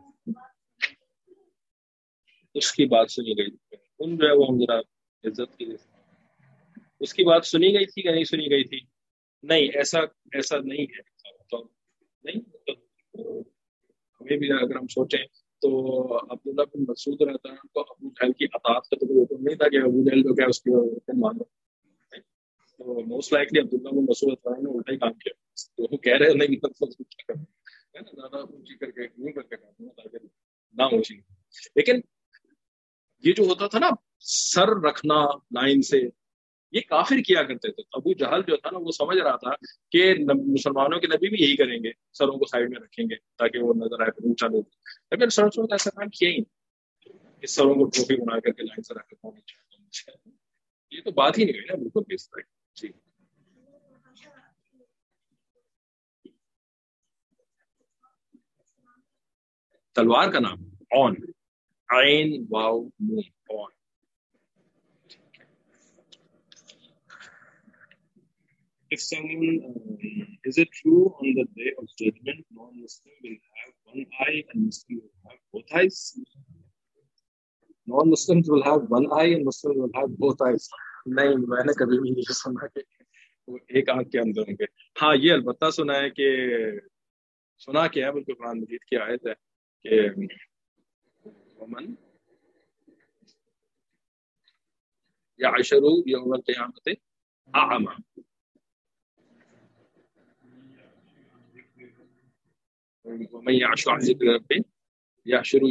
S1: اس کی بات سنی گئی ان جو ہے وہ ہم ذرا عزت کی، اس کی بات سنی گئی تھی کہ نہیں سنی گئی تھی؟ نہیں ایسا نہیں ہے تو نہیں ہمیں بھی اگر ہم سوچیں تو عبداللہ بن مسعود رہتا ہے تو ابو جہل کی اطاعت کا تو حکم نہیں تھا کہ ابو جہل جو کیا اس کی حکم مانو، تو موسٹ لائکلی عبداللہ بن مسعود نے الٹا ہی کام کیا، تو وہ کہہ رہے نہیں زیادہ اونچی کر کے کیوں کر کے تاکہ نہ اونچی، لیکن یہ جو ہوتا تھا نا سر رکھنا لائن سے یہ کافر کیا کرتے تھے۔ ابو جہل جو تھا نا وہ سمجھ رہا تھا کہ مسلمانوں کے نبی بھی یہی کریں گے، سروں کو سائڈ میں رکھیں گے تاکہ وہ نظر آئے اونچا لوگ، لیکن سرسوں نے ایسا کام کیا ہی نہیں، اس سروں کو ٹوپی بنا کر کے لائن سے رکھ کے، یہ تو بات ہی نہیں ہوئی نا بالکل بھی اس طرح۔ جی تلوار کا نام اون، عین واو نون اون۔ If someone, is it true on the day of judgment, non-Muslim will have one eye and Muslim will have both eyes? Non-Muslims will have one eye and Muslims will have both eyes. نہیں میں نے کبھی بھی نہیں سنا کہ وہ ایک آنکھ کے اندر ہوں گے۔ ہاں یہ البتہ سنا ہے کہ سنا کیا ہے بلکہ قرآن مجید کی آیت ہے کہ ومن یعشر یوم القیامت اعمی، ومن یعش عن ذکر ربہ یحشر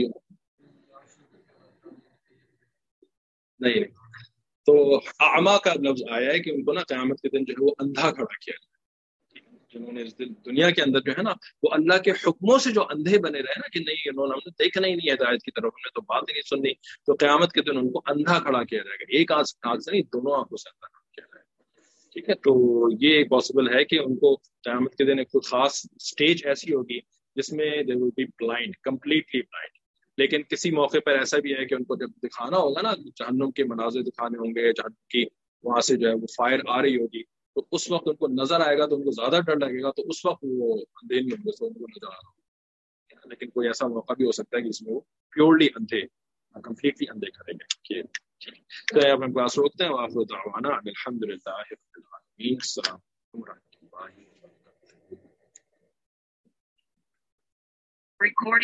S1: نہیں تو اعمیٰ کا لفظ آیا ہے کہ ان کو نا قیامت کے دن جو ہے وہ اندھا کھڑا کیا جائے، جنہوں نے اس دنیا کے اندر جو ہے نا وہ اللہ کے حکموں سے جو اندھے بنے رہے نا کہ نہیں انہوں نے دیکھنا ہی نہیں ہدایت کی طرف، انہوں نے تو بات ہی نہیں سننی، تو قیامت کے دن ان کو اندھا کھڑا کیا جائے گا، ایک آنکھ سے نہیں دونوں آنکھوں سے اندھا کھڑا کیا جائے گا، ٹھیک ہے۔ تو یہ پاسبل ہے کہ ان کو قیامت کے دن ایک خاص سٹیج ایسی ہوگی جس میں they will be blind, completely blind، لیکن کسی موقع پر ایسا بھی ہے کہ ان کو جب دکھانا ہوگا نا جہنم کے مناظر دکھانے ہوں گے، جہنم کی وہاں سے جو ہے وہ فائر آ رہی ہوگی، تو اس وقت ان کو نظر آئے گا تو ان کو زیادہ ڈر لگے گا، تو اس وقت وہ اندھے نہیں ہوں گے، ان کو نظر آ رہا ہوگا، لیکن کوئی ایسا موقع بھی ہو سکتا ہے کہ اس میں وہ پیورلی اندھے کمپلیٹلی اندھے کریں گے۔ تو اب ہم کلاس روکتے ہیں، وآخر دعوانا الحمدللہ رب العالمین، السلام علیکم ورحمۃ اللہ وبرکاتہ۔